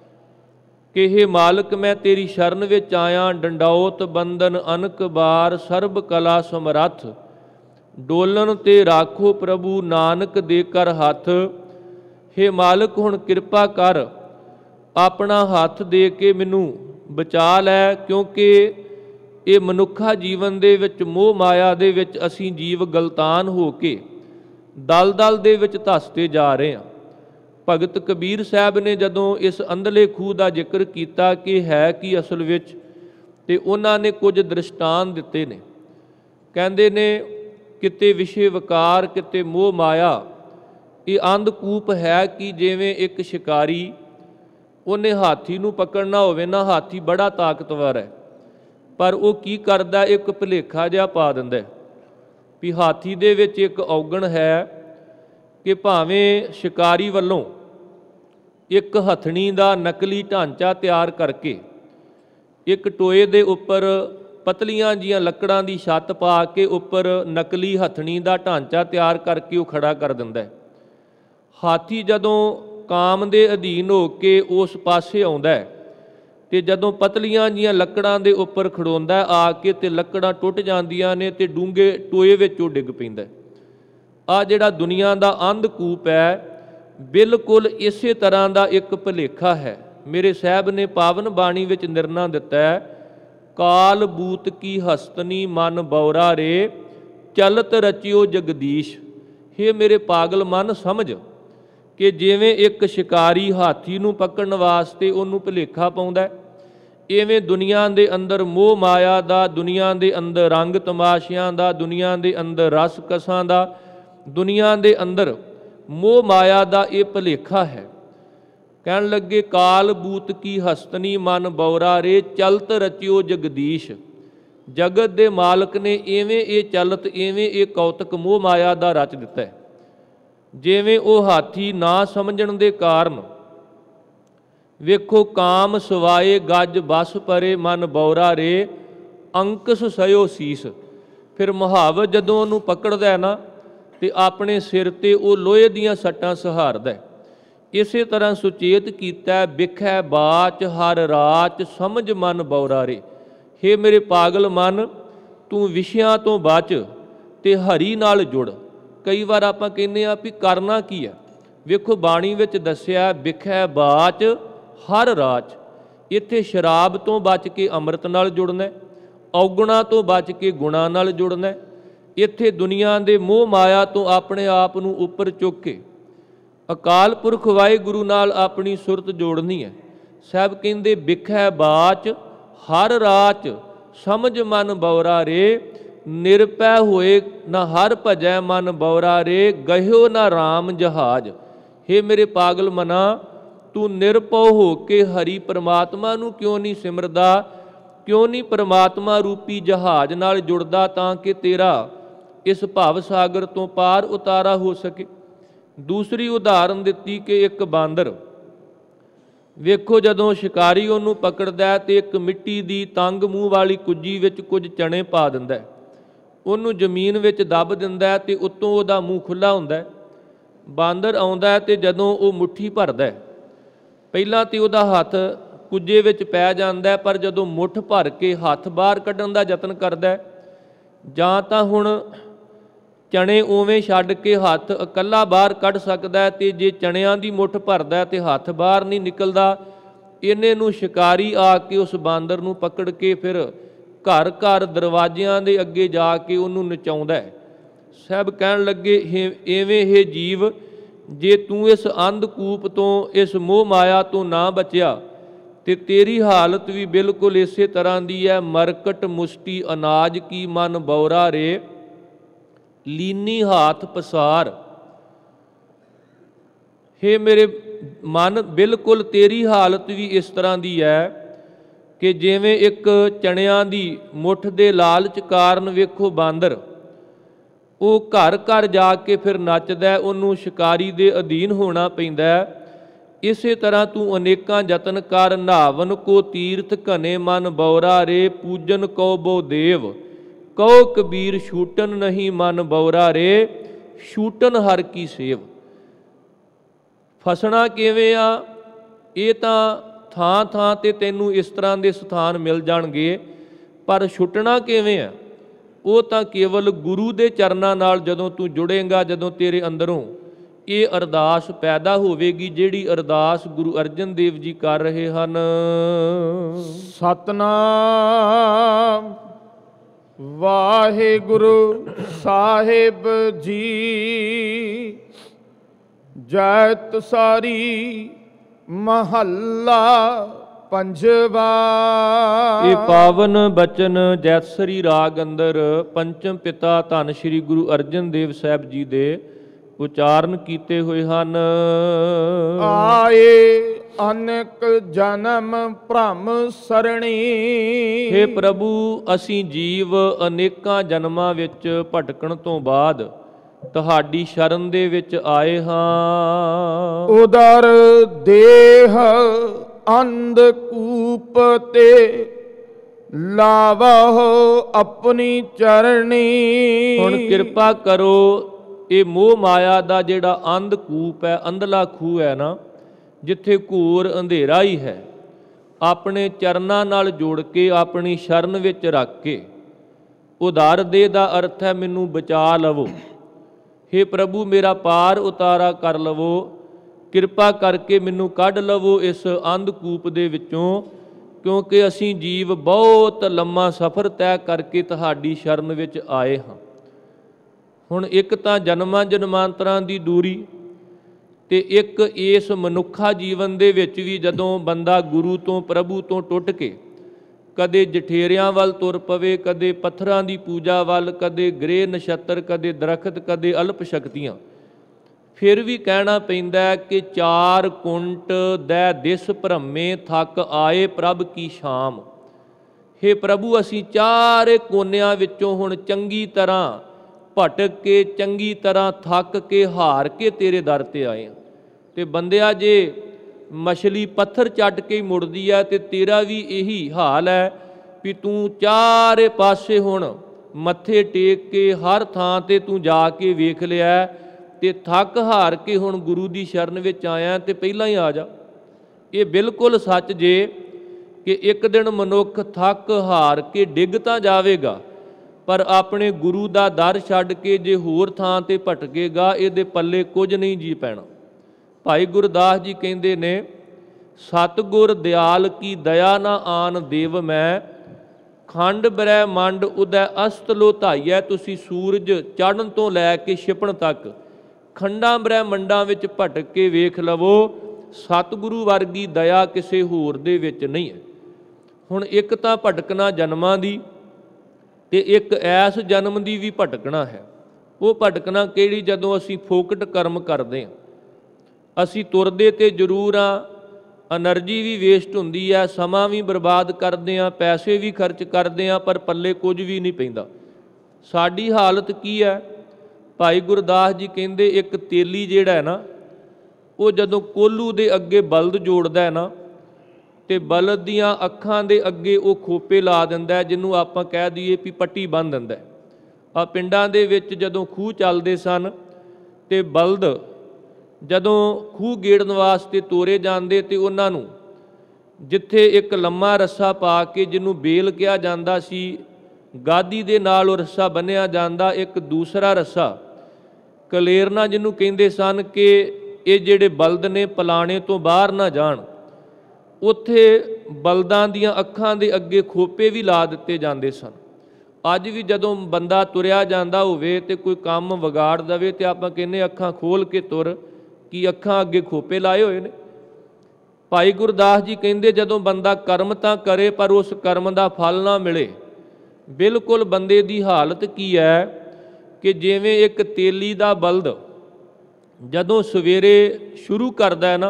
ਕਿ ਹੇ ਮਾਲਕ, ਮੈਂ ਤੇਰੀ ਸ਼ਰਨ ਵਿੱਚ ਆਇਆ, ਡੰਡੌਤ ਬੰਧਨ ਅਨਕ ਬਾਰ, ਸਰਬ ਕਲਾ ਸਮਰੱਥ, ਡੋਲਣ ਤੇ ਰਾਖੋ ਪ੍ਰਭੂ ਨਾਨਕ ਦੇ ਕਰ ਹੱਥ। ਹੇ ਮਾਲਕ, ਹੁਣ ਕਿਰਪਾ ਕਰ, ਆਪਣਾ ਹੱਥ ਦੇ ਕੇ ਮੈਨੂੰ ਬਚਾ ਲੈ, ਕਿਉਂਕਿ ਇਹ ਮਨੁੱਖਾ ਜੀਵਨ ਦੇ ਵਿੱਚ ਮੋਹ ਮਾਇਆ ਦੇ ਵਿੱਚ ਅਸੀਂ ਜੀਵ ਗਲਤਾਨ ਹੋ ਕੇ ਦਲਦਲ ਦੇ ਵਿੱਚ ਧੱਸਦੇ ਜਾ ਰਹੇ ਹਾਂ। ਭਗਤ ਕਬੀਰ ਸਾਹਿਬ ਨੇ ਜਦੋਂ ਇਸ ਅੰਧਲੇ ਖੂਹ ਦਾ ਜ਼ਿਕਰ ਕੀਤਾ ਕਿ ਹੈ ਕੀ ਅਸਲ ਵਿੱਚ, ਤੇ ਉਹਨਾਂ ਨੇ ਕੁਝ ਦ੍ਰਿਸ਼ਟਾਂਤ ਦਿੱਤੇ ਨੇ। ਕਹਿੰਦੇ ਨੇ ਕਿਤੇ ਵਿਸ਼ੇ ਵਿਕਾਰ, ਕਿਤੇ ਮੋਹ ਮਾਇਆ। ਇਹ ਅੰਧਕੂਪ ਹੈ ਕਿ ਜਿਵੇਂ ਇੱਕ ਸ਼ਿਕਾਰੀ, ਉਹਨੇ ਹਾਥੀ ਨੂੰ ਪਕੜਨਾ ਹੋਵੇ ਨਾ, ਹਾਥੀ ਬੜਾ ਤਾਕਤਵਰ ਹੈ, ਪਰ ਉਹ ਕੀ ਕਰਦਾ, ਇੱਕ ਭੁਲੇਖਾ ਜਿਹਾ ਪਾ ਦਿੰਦਾ ਵੀ ਹਾਥੀ ਦੇ ਵਿੱਚ ਇੱਕ ਔਗਣ ਹੈ ਕਿ ਭਾਵੇਂ ਸ਼ਿਕਾਰੀ ਵੱਲੋਂ ਇੱਕ ਹਥਣੀ ਦਾ ਨਕਲੀ ਢਾਂਚਾ ਤਿਆਰ ਕਰਕੇ ਇੱਕ ਟੋਏ ਦੇ ਉੱਪਰ ਪਤਲੀਆਂ ਜੀਆਂ ਲੱਕੜਾਂ ਦੀ ਛੱਤ ਪਾ ਕੇ ਉੱਪਰ ਨਕਲੀ ਹਥਣੀ ਦਾ ਢਾਂਚਾ ਤਿਆਰ ਕਰਕੇ ਉਹ ਖੜਾ ਕਰ ਦਿੰਦਾ ਹੈ। ਹਾਥੀ ਜਦੋਂ ਕਾਮ ਦੇ ਅਧੀਨ ਹੋ ਕੇ ਉਸ ਪਾਸੇ ਆਉਂਦਾ ਹੈ ਤੇ ਜਦੋਂ ਪਤਲੀਆਂ ਜੀਆਂ ਲੱਕੜਾਂ ਦੇ ਉੱਪਰ ਖੜੋਂਦਾ ਆ ਕੇ ਤੇ ਲੱਕੜਾਂ ਟੁੱਟ ਜਾਂਦੀਆਂ ਨੇ ਤੇ ਡੂੰਘੇ ਟੋਏ ਵਿੱਚ ਉਹ ਡਿੱਗ ਪੈਂਦਾ। ਆ ਜਿਹੜਾ ਦੁਨੀਆ ਦਾ ਅੰਧਕੂਪ ਹੈ, ਬਿਲਕੁਲ ਇਸੇ ਤਰ੍ਹਾਂ ਦਾ ਇੱਕ ਭੁਲੇਖਾ ਹੈ। ਮੇਰੇ ਸਾਹਿਬ ਨੇ ਪਾਵਨ ਬਾਣੀ ਵਿੱਚ ਨਿਰਣਾ ਦਿੱਤਾ ਹੈ, ਕਾਲ ਬੂਤ ਕੀ ਹਸਤਨੀ ਮਨ ਬੌਰਾ ਰੇ, ਚਲਤ ਰਚਿਓ ਜਗਦੀਸ਼। ਹੇ ਮੇਰੇ ਪਾਗਲ ਮਨ, ਸਮਝ ਕਿ ਜਿਵੇਂ ਇੱਕ ਸ਼ਿਕਾਰੀ ਹਾਥੀ ਨੂੰ ਪਕੜਨ ਵਾਸਤੇ ਉਹਨੂੰ ਭੁਲੇਖਾ ਪਾਉਂਦਾ, ਇਵੇਂ ਦੁਨੀਆ ਦੇ ਅੰਦਰ ਮੋਹ ਮਾਇਆ ਦਾ, ਦੁਨੀਆ ਦੇ ਅੰਦਰ ਰੰਗ ਤਮਾਸ਼ਿਆਂ ਦਾ, ਦੁਨੀਆ ਦੇ ਅੰਦਰ ਰਸ ਕਸਾਂ ਦਾ, ਦੁਨੀਆ ਦੇ ਅੰਦਰ ਮੋਹ ਮਾਇਆ ਦਾ ਇਹ ਭੁਲੇਖਾ ਹੈ। ਕਹਿਣ ਲੱਗੇ ਕਾਲ ਬੂਤ ਕੀ ਹਸਤਨੀ ਮਨ ਬੌਰਾ ਰੇ, ਚਲਤ ਰਚਿਓ ਜਗਦੀਸ਼। ਜਗਤ ਦੇ ਮਾਲਕ ਨੇ ਇਵੇਂ ਇਹ ਚਲਤ, ਇਵੇਂ ਇਹ ਕੌਤਕ ਮੋਹ ਮਾਇਆ ਦਾ ਰਚ ਦਿੱਤਾ ਹੈ। ਜਿਵੇਂ ਉਹ ਹਾਥੀ ਨਾ ਸਮਝਣ ਦੇ ਕਾਰਨ, ਵੇਖੋ ਕਾਮ ਸਵਾਏ ਗੱਜ ਬਸ ਪਰੇ, ਮਨ ਬੌਰਾ ਰੇ ਅੰਕਸ ਸਯੋ ਸੀਸ। ਫਿਰ ਮੁਹਾਵਤ ਜਦੋਂ ਉਹਨੂੰ ਪਕੜਦਾ ਹੈ ਨਾ ਤੇ ਆਪਣੇ ਸਿਰ ਤੇ ਉਹ ਲੋਹੇ ਦੀਆਂ ਸੱਟਾਂ ਸਹਾਰਦਾ। ਇਸੇ ਤਰ੍ਹਾਂ ਸੁਚੇਤ ਕੀਤਾ, ਬਿਖੈ ਬਾਚ ਹਰ ਰਾਚ, ਸਮਝ ਮਨ ਬੌਰਾ ਰੇ। ਹੇ ਮੇਰੇ ਪਾਗਲ ਮਨ, ਤੂੰ ਵਿਸ਼ਿਆਂ ਤੋਂ ਬਚ ਤੇ ਹਰੀ ਨਾਲ ਜੁੜ। ਕਈ ਵਾਰ ਆਪਾਂ ਕਹਿੰਦੇ ਆ ਵੀ ਕਰਨਾ ਕੀ ਹੈ। ਵੇਖੋ ਬਾਣੀ ਵਿੱਚ ਦੱਸਿਆ, ਬਿਖੈ ਬਾਚ ਹਰ ਰਾਚ। ਇੱਥੇ ਸ਼ਰਾਬ ਤੋਂ ਬਚ ਕੇ ਅੰਮ੍ਰਿਤ ਨਾਲ ਜੁੜਨਾ, ਔਗੁਣਾਂ ਤੋਂ ਬਚ ਕੇ ਗੁਣਾਂ ਨਾਲ ਜੁੜਨਾ। ਇੱਥੇ ਦੁਨੀਆ ਦੇ ਮੋਹ ਮਾਇਆ ਤੋਂ ਆਪਣੇ ਆਪ ਨੂੰ ਉੱਪਰ ਚੁੱਕ ਕੇ ਅਕਾਲ ਪੁਰਖ ਵਾਹਿਗੁਰੂ ਨਾਲ ਆਪਣੀ ਸੁਰਤ ਜੋੜਨੀ ਹੈ। ਸਾਹਿਬ ਕਹਿੰਦੇ ਬਿਖੈ ਬਾਚ ਹਰ ਰਾਚ, ਸਮਝ ਮਨ ਬੌਰਾ ਰੇ, ਨਿਰਪੈ ਹੋਏ ਨਾ ਹਰ ਭਜੈ ਮਨ ਬੌਰਾ ਰੇ, ਗਹਿਓ ਨਾ ਰਾਮ ਜਹਾਜ। ਹੇ ਮੇਰੇ ਪਾਗਲ ਮਨਾ, ਤੂੰ ਨਿਰਭਉ ਹੋ ਕੇ ਹਰੀ ਪਰਮਾਤਮਾ ਨੂੰ ਕਿਉਂ ਨਹੀਂ ਸਿਮਰਦਾ, ਕਿਉਂ ਨਹੀਂ ਪਰਮਾਤਮਾ ਰੂਪੀ ਜਹਾਜ਼ ਨਾਲ ਜੁੜਦਾ, ਤਾਂ ਕਿ ਤੇਰਾ ਇਸ ਭਵ ਸਾਗਰ ਤੋਂ ਪਾਰ ਉਤਾਰਾ ਹੋ ਸਕੇ। ਦੂਸਰੀ ਉਦਾਹਰਨ ਦਿੱਤੀ ਕਿ ਇੱਕ ਬਾਂਦਰ, ਵੇਖੋ ਜਦੋਂ ਸ਼ਿਕਾਰੀ ਉਹਨੂੰ ਪਕੜਦਾ ਤੇ ਇੱਕ ਮਿੱਟੀ ਦੀ ਤੰਗ ਮੂੰਹ ਵਾਲੀ ਕੁੱਜੀ ਵਿੱਚ ਕੁਝ ਚਣੇ ਪਾ ਦਿੰਦਾ, ਉਹਨੂੰ ਜ਼ਮੀਨ ਵਿੱਚ ਦੱਬ ਦਿੰਦਾ ਤੇ ਉੱਤੋਂ ਉਹਦਾ ਮੂੰਹ ਖੁੱਲ੍ਹਾ ਹੁੰਦਾ। ਬਾਂਦਰ ਆਉਂਦਾ ਤੇ ਜਦੋਂ ਉਹ ਮੁੱਠੀ ਭਰਦਾ, ਪਹਿਲਾਂ ਤੇ ਉਹਦਾ ਹੱਥ ਕੁੱਜੇ ਵਿੱਚ ਪੈ ਜਾਂਦਾ, ਪਰ ਜਦੋਂ ਮੁੱਠ ਭਰ ਕੇ ਹੱਥ ਬਾਹਰ ਕੱਢਣ ਦਾ ਯਤਨ ਕਰਦਾ, ਜਾਂ ਤਾਂ ਹੁਣ ਚਣੇ ਉਵੇਂ ਛੱਡ ਕੇ ਹੱਥ ਇਕੱਲਾ ਬਾਹਰ ਕੱਢ ਸਕਦਾ ਹੈ, ਤੇ ਜੇ ਚਣਿਆਂ ਦੀ ਮੁੱਠ ਭਰਦਾ ਤੇ ਹੱਥ ਬਾਹਰ ਨਹੀਂ ਨਿਕਲਦਾ। ਇਹਨੇ ਨੂੰ ਸ਼ਿਕਾਰੀ ਆ ਕੇ ਉਸ ਬਾਂਦਰ ਨੂੰ ਪਕੜ ਕੇ ਫਿਰ ਘਰ ਘਰ ਦਰਵਾਜ਼ਿਆਂ ਦੇ ਅੱਗੇ ਜਾ ਕੇ ਉਹਨੂੰ ਨਚਾਉਂਦਾ ਹੈ। ਸਾਹਿਬ ਕਹਿਣ ਲੱਗੇ, ਐਵੇਂ ਇਹ ਜੀਵ, ਜੇ ਤੂੰ ਇਸ ਅੰਧਕੂਪ ਤੋਂ, ਇਸ ਮੋਹ ਮਾਇਆ ਤੋਂ ਨਾ ਬਚਿਆ ਤੇ ਤੇਰੀ ਹਾਲਤ ਵੀ ਬਿਲਕੁਲ ਇਸੇ ਤਰ੍ਹਾਂ ਦੀ ਹੈ। ਮਰਕਟ ਮੁਸ਼ਟੀ ਅਨਾਜ ਕੀ ਮਨ ਬੌਰਾ ਰੇ, ਲੀਨੀ ਹਾਥ ਪਸਾਰ। ਹੇ ਮੇਰੇ ਮਨ, ਬਿਲਕੁਲ ਤੇਰੀ ਹਾਲਤ ਵੀ ਇਸ ਤਰ੍ਹਾਂ ਦੀ ਹੈ ਕਿ ਜਿਵੇਂ ਇੱਕ ਚਣਿਆਂ ਦੀ ਮੁੱਠ ਦੇ ਲਾਲਚ ਕਾਰਨ ਵੇਖੋ ਬਾਂਦਰ, ਉਹ ਘਰ ਘਰ ਜਾ ਕੇ ਫਿਰ ਨੱਚਦਾ, ਉਹਨੂੰ ਸ਼ਿਕਾਰੀ ਦੇ ਅਧੀਨ ਹੋਣਾ ਪੈਂਦਾ। ਇਸੇ ਤਰ੍ਹਾਂ ਤੂੰ ਅਨੇਕਾਂ ਯਤਨ ਕਰ, ਨਹਾਵਨ ਕੋ ਤੀਰਥ ਘਨੇ ਮਨ ਬੌਰਾ ਰੇ, ਪੂਜਨ ਕਉ ਬੋ ਦੇਵ ਕਉ ਕਬੀਰ, ਛੂਟਨ ਨਹੀਂ ਮਨ ਬੌਰਾ ਰੇ, ਛੂਟਨ ਹਰ ਕੀ ਸੇਵ। ਫਸਣਾ ਕਿਵੇਂ ਆ? ਇਹ ਤਾਂ ਥਾਂ ਥਾਂ ਤੇ ਤੈਨੂੰ ਇਸ ਤਰ੍ਹਾਂ ਦੇ ਸਥਾਨ ਮਿਲ ਜਾਣਗੇ, ਪਰ ਛੁੱਟਣਾ ਕਿਵੇਂ ਆ? ਉਹ ਤਾਂ ਕੇਵਲ ਗੁਰੂ ਦੇ ਚਰਨਾਂ ਨਾਲ ਜਦੋਂ ਤੂੰ ਜੁੜੇਂਗਾ, ਜਦੋਂ ਤੇਰੇ ਅੰਦਰੋਂ ਇਹ ਅਰਦਾਸ ਪੈਦਾ ਹੋਵੇਗੀ, ਜਿਹੜੀ ਅਰਦਾਸ ਗੁਰੂ ਅਰਜਨ ਦੇਵ ਜੀ ਕਰ ਰਹੇ ਹਨ। ਸਤਨਾਮ ਵਾਹਿਗੁਰੂ ਸਾਹਿਬ ਜੀ, ਜੈਤ ਸਾਰੀ ਮਹੱਲਾ ਪੰਜਵਾ। ਇਹ ਪਾਵਨ ਬਚਨ ਜੈਤਸਰੀ ਰਾਗ ਅੰਦਰ ਪੰਚਮ ਪਿਤਾ ਧੰਨ ਸ਼੍ਰੀ ਗੁਰੂ ਅਰਜਨ ਦੇਵ ਸਾਹਿਬ ਜੀ ਦੇ ਉਚਾਰਨ ਕੀਤੇ ਹੋਏ ਹਨ। ਆਏ ਅਨੇਕ ਜਨਮ ਭ੍ਰਮ ਸਰਣੀ। ਹੇ ਪ੍ਰਭੂ, ਅਸੀਂ ਜੀਵ ਅਨੇਕਾਂ ਜਨਮਾਂ ਵਿੱਚ ਭਟਕਣ ਤੋਂ ਬਾਅਦ ਤੁਹਾਡੀ ਸ਼ਰਨ ਦੇ ਵਿੱਚ ਆਏ ਹਾਂ। ਉਦਰ ਦੇਹ ਅੰਧਕੂਪ ਤੇ ਲਾਵਹੁ ਆਪਣੀ ਚਰਣੀ। ਹੁਣ ਕਿਰਪਾ ਕਰੋ, ਇਹ ਮੋਹ ਮਾਇਆ ਦਾ ਜਿਹੜਾ ਅੰਧਕੂਪ ਹੈ, ਅੰਧਲਾ ਖੂਹ ਹੈ ਨਾ, ਜਿੱਥੇ ਘੋਰ ਅੰਧੇਰਾ ਹੀ ਹੈ, ਆਪਣੇ ਚਰਨਾਂ ਨਾਲ ਜੋੜ ਕੇ ਆਪਣੀ ਸ਼ਰਨ ਵਿੱਚ ਰੱਖ ਕੇ, ਉਧਾਰ ਦੇ ਦਾ ਅਰਥ ਹੈ ਮੈਨੂੰ ਬਚਾ ਲਵੋ। ਹੇ ਪ੍ਰਭੂ, ਮੇਰਾ ਪਾਰ ਉਤਾਰਾ ਕਰ ਲਵੋ, ਕਿਰਪਾ ਕਰਕੇ ਮੈਨੂੰ ਕੱਢ ਲਵੋ ਇਸ ਅੰਧਕੂਪ ਦੇ ਵਿੱਚੋਂ, ਕਿਉਂਕਿ ਅਸੀਂ ਜੀਵ ਬਹੁਤ ਲੰਮਾ ਸਫ਼ਰ ਤੈਅ ਕਰਕੇ ਤੁਹਾਡੀ ਸ਼ਰਨ ਵਿੱਚ ਆਏ ਹਾਂ। ਹੁਣ ਇੱਕ ਤਾਂ ਜਨਮਾਂ ਜਨਮਾਂਤਰਾਂ ਦੀ ਦੂਰੀ, ਤੇ ਇੱਕ ਇਸ ਮਨੁੱਖਾ ਜੀਵਨ ਦੇ ਵਿੱਚ ਵੀ ਜਦੋਂ ਬੰਦਾ ਗੁਰੂ ਤੋਂ, ਪ੍ਰਭੂ ਤੋਂ ਟੁੱਟ ਕੇ ਕਦੇ ਜਠੇਰਿਆਂ ਵੱਲ ਤੁਰ ਪਵੇ, ਕਦੇ ਪੱਥਰਾਂ ਦੀ ਪੂਜਾ ਵੱਲ, ਕਦੇ ਗ੍ਰਹਿ ਨਛੱਤਰ, ਕਦੇ ਦਰਖਤ, ਕਦੇ ਅਲਪ ਸ਼ਕਤੀਆਂ, ਫਿਰ ਵੀ ਕਹਿਣਾ ਪੈਂਦਾ ਕਿ ਚਾਰ ਕੁੰਟ ਦੈ ਦਿਸ ਭ੍ਰਮੇ, ਥੱਕ ਆਏ ਪ੍ਰਭ ਕੀ ਸ਼ਾਮ। ਹੇ ਪ੍ਰਭੂ, ਅਸੀਂ ਚਾਰੇ ਕੋਨਿਆਂ ਵਿੱਚੋਂ ਹੁਣ ਚੰਗੀ ਤਰ੍ਹਾਂ ਭਟਕ ਕੇ, ਚੰਗੀ ਤਰ੍ਹਾਂ ਥੱਕ ਕੇ, ਹਾਰ ਕੇ ਤੇਰੇ ਦਰ ਤੇ ਆਏ ਹਾਂ। ਤੇ ਬੰਦਿਆ, ਜੇ ਮਛਲੀ ਪੱਥਰ ਚੱਟ ਕੇ ਹੀ ਮੁੜਦੀ ਹੈ, ਤੇ ਤੇਰਾ ਵੀ ਇਹੀ ਹਾਲ ਹੈ ਵੀ ਤੂੰ ਚਾਰੇ ਪਾਸੇ ਹੁਣ ਮੱਥੇ ਟੇਕ ਕੇ ਹਰ ਥਾਂ ਤੇ ਤੂੰ ਜਾ ਕੇ ਵੇਖ ਲਿਆ, ਤੇ ਥੱਕ ਹਾਰ ਕੇ ਹੁਣ ਗੁਰੂ ਦੀ ਸ਼ਰਨ ਵਿੱਚ ਆਇਆ, ਤੇ ਪਹਿਲਾਂ ਹੀ ਆ ਜਾ। ਇਹ ਬਿਲਕੁਲ ਸੱਚ ਜੇ ਕਿ ਇੱਕ ਦਿਨ ਮਨੁੱਖ ਥੱਕ ਹਾਰ ਕੇ ਡਿੱਗ ਤਾਂ ਜਾਵੇਗਾ, ਪਰ ਆਪਣੇ ਗੁਰੂ ਦਾ ਦਰ ਛੱਡ ਕੇ ਜੇ ਹੋਰ ਥਾਂ ਤੇ ਭਟਕੇਗਾ, ਇਹਦੇ ਪੱਲੇ ਕੁਝ ਨਹੀਂ ਜੀ ਪੈਣਾ। ਭਾਈ ਗੁਰਦਾਸ ਜੀ ਕਹਿੰਦੇ ਨੇ, ਸਤਿਗੁਰ ਦਿਆਲ ਕੀ ਦਇਆ ਨਾ ਆਨ ਦੇਵ ਮੈਂ, ਖੰਡ ਬ੍ਰਹਿਮੰਡ ਉਦੈ ਅਸਤ ਲੋ ਧਾਈਐ। ਤੁਸੀਂ ਸੂਰਜ ਚੜ੍ਹਨ ਤੋਂ ਲੈ ਕੇ ਛਿਪਣ ਤੱਕ ਖੰਡਾਂ ਬ੍ਰਹਿਮੰਡਾਂ ਵਿੱਚ ਭਟਕ ਕੇ ਵੇਖ ਲਵੋ, ਸਤਿਗੁਰੂ ਵਰਗੀ ਦਇਆ ਕਿਸੇ ਹੋਰ ਦੇ ਵਿੱਚ ਨਹੀਂ ਹੈ। ਹੁਣ ਇੱਕ ਤਾਂ ਭਟਕਣਾ ਜਨਮਾਂ ਦੀ, ਤੇ ਇੱਕ ਐਸ ਜਨਮ ਦੀ ਵੀ ਭਟਕਣਾ ਹੈ। ਉਹ ਭਟਕਣਾ ਕਿਹੜੀ? ਜਦੋਂ ਅਸੀਂ ਫੋਕਟ ਕਰਮ ਕਰਦੇ ਹਾਂ। ਅਸੀਂ ਤੁਰਦੇ ਤੇ ਜ਼ਰੂਰ ਹਾਂ, ਐਨਰਜੀ ਵੀ ਵੇਸਟ ਹੁੰਦੀ ਹੈ, ਸਮਾਂ ਵੀ ਬਰਬਾਦ ਕਰਦੇ ਹਾਂ, ਪੈਸੇ ਵੀ ਖਰਚ ਕਰਦੇ ਹਾਂ, ਪਰ ਪੱਲੇ ਕੁਝ ਵੀ ਨਹੀਂ ਪੈਂਦਾ। ਸਾਡੀ ਹਾਲਤ ਕੀ ਹੈ? ਭਾਈ ਗੁਰਦਾਸ ਜੀ ਕਹਿੰਦੇ, ਇੱਕ ਤੇਲੀ ਜਿਹੜਾ ਹੈ ਨਾ, ਉਹ ਜਦੋਂ ਕੋਲੂ ਦੇ ਅੱਗੇ ਬਲਦ ਜੋੜਦਾ ਹੈ ਨਾ, ਤੇ ਬਲਦ ਦੀਆਂ ਅੱਖਾਂ ਦੇ ਅੱਗੇ ਉਹ ਖੋਪੇ ਲਾ ਦਿੰਦਾ, ਜਿਹਨੂੰ ਆਪਾਂ ਕਹਿ ਦਈਏ ਵੀ ਪੱਟੀ ਬੰਨ੍ਹ ਦਿੰਦਾ। ਆ ਪਿੰਡਾਂ ਦੇ ਵਿੱਚ ਜਦੋਂ ਖੂਹ ਚੱਲਦੇ ਸਨ, ਤੇ ਬਲਦ ਜਦੋਂ ਖੂਹ ਗੇੜਨ ਵਾਸਤੇ ਤੋਰੇ ਜਾਂਦੇ, ਤੇ ਉਹਨਾਂ ਨੂੰ ਜਿੱਥੇ ਇੱਕ ਲੰਮਾ ਰੱਸਾ ਪਾ ਕੇ, ਜਿਹਨੂੰ ਬੇਲ ਕਿਹਾ ਜਾਂਦਾ ਸੀ, ਗਾਦੀ ਦੇ ਨਾਲ ਉਹ ਰੱਸਾ ਬੰਨ੍ਹਿਆ ਜਾਂਦਾ, ਇੱਕ ਦੂਸਰਾ ਰੱਸਾ ਕਲੇਰਨਾ ਜਿਹਨੂੰ ਕਹਿੰਦੇ ਸਨ ਕਿ ਇਹ ਜਿਹੜੇ ਬਲਦ ਨੇ ਪਲਾਣੇ ਤੋਂ ਬਾਹਰ ਨਾ ਜਾਣ, ਉੱਥੇ ਬਲਦਾਂ ਦੀਆਂ ਅੱਖਾਂ ਦੇ ਅੱਗੇ ਖੋਪੇ ਵੀ ਲਾ ਦਿੱਤੇ ਜਾਂਦੇ ਸਨ। ਅੱਜ ਵੀ ਜਦੋਂ ਬੰਦਾ ਤੁਰਿਆ ਜਾਂਦਾ ਹੋਵੇ ਤੇ ਕੋਈ ਕੰਮ ਵਿਗਾੜ ਦੇਵੇ ਤੇ ਆਪਾਂ ਕਹਿੰਦੇ ਅੱਖਾਂ ਖੋਲ੍ਹ ਕੇ ਤੁਰ, ਕਿ ਅੱਖਾਂ ਅੱਗੇ ਖੋਪੇ ਲਾਏ ਹੋਏ ਨੇ। ਭਾਈ ਗੁਰਦਾਸ ਜੀ ਕਹਿੰਦੇ ਜਦੋਂ ਬੰਦਾ ਕਰਮ ਤਾਂ ਕਰੇ ਪਰ ਉਸ ਕਰਮ ਦਾ ਫਲ ਨਾ ਮਿਲੇ, ਬਿਲਕੁਲ ਬੰਦੇ ਦੀ ਹਾਲਤ ਕੀ ਹੈ ਕਿ ਜਿਵੇਂ ਇੱਕ ਤੇਲੀ ਦਾ ਬਲਦ ਜਦੋਂ ਸਵੇਰੇ ਸ਼ੁਰੂ ਕਰਦਾ ਹੈ ਨਾ,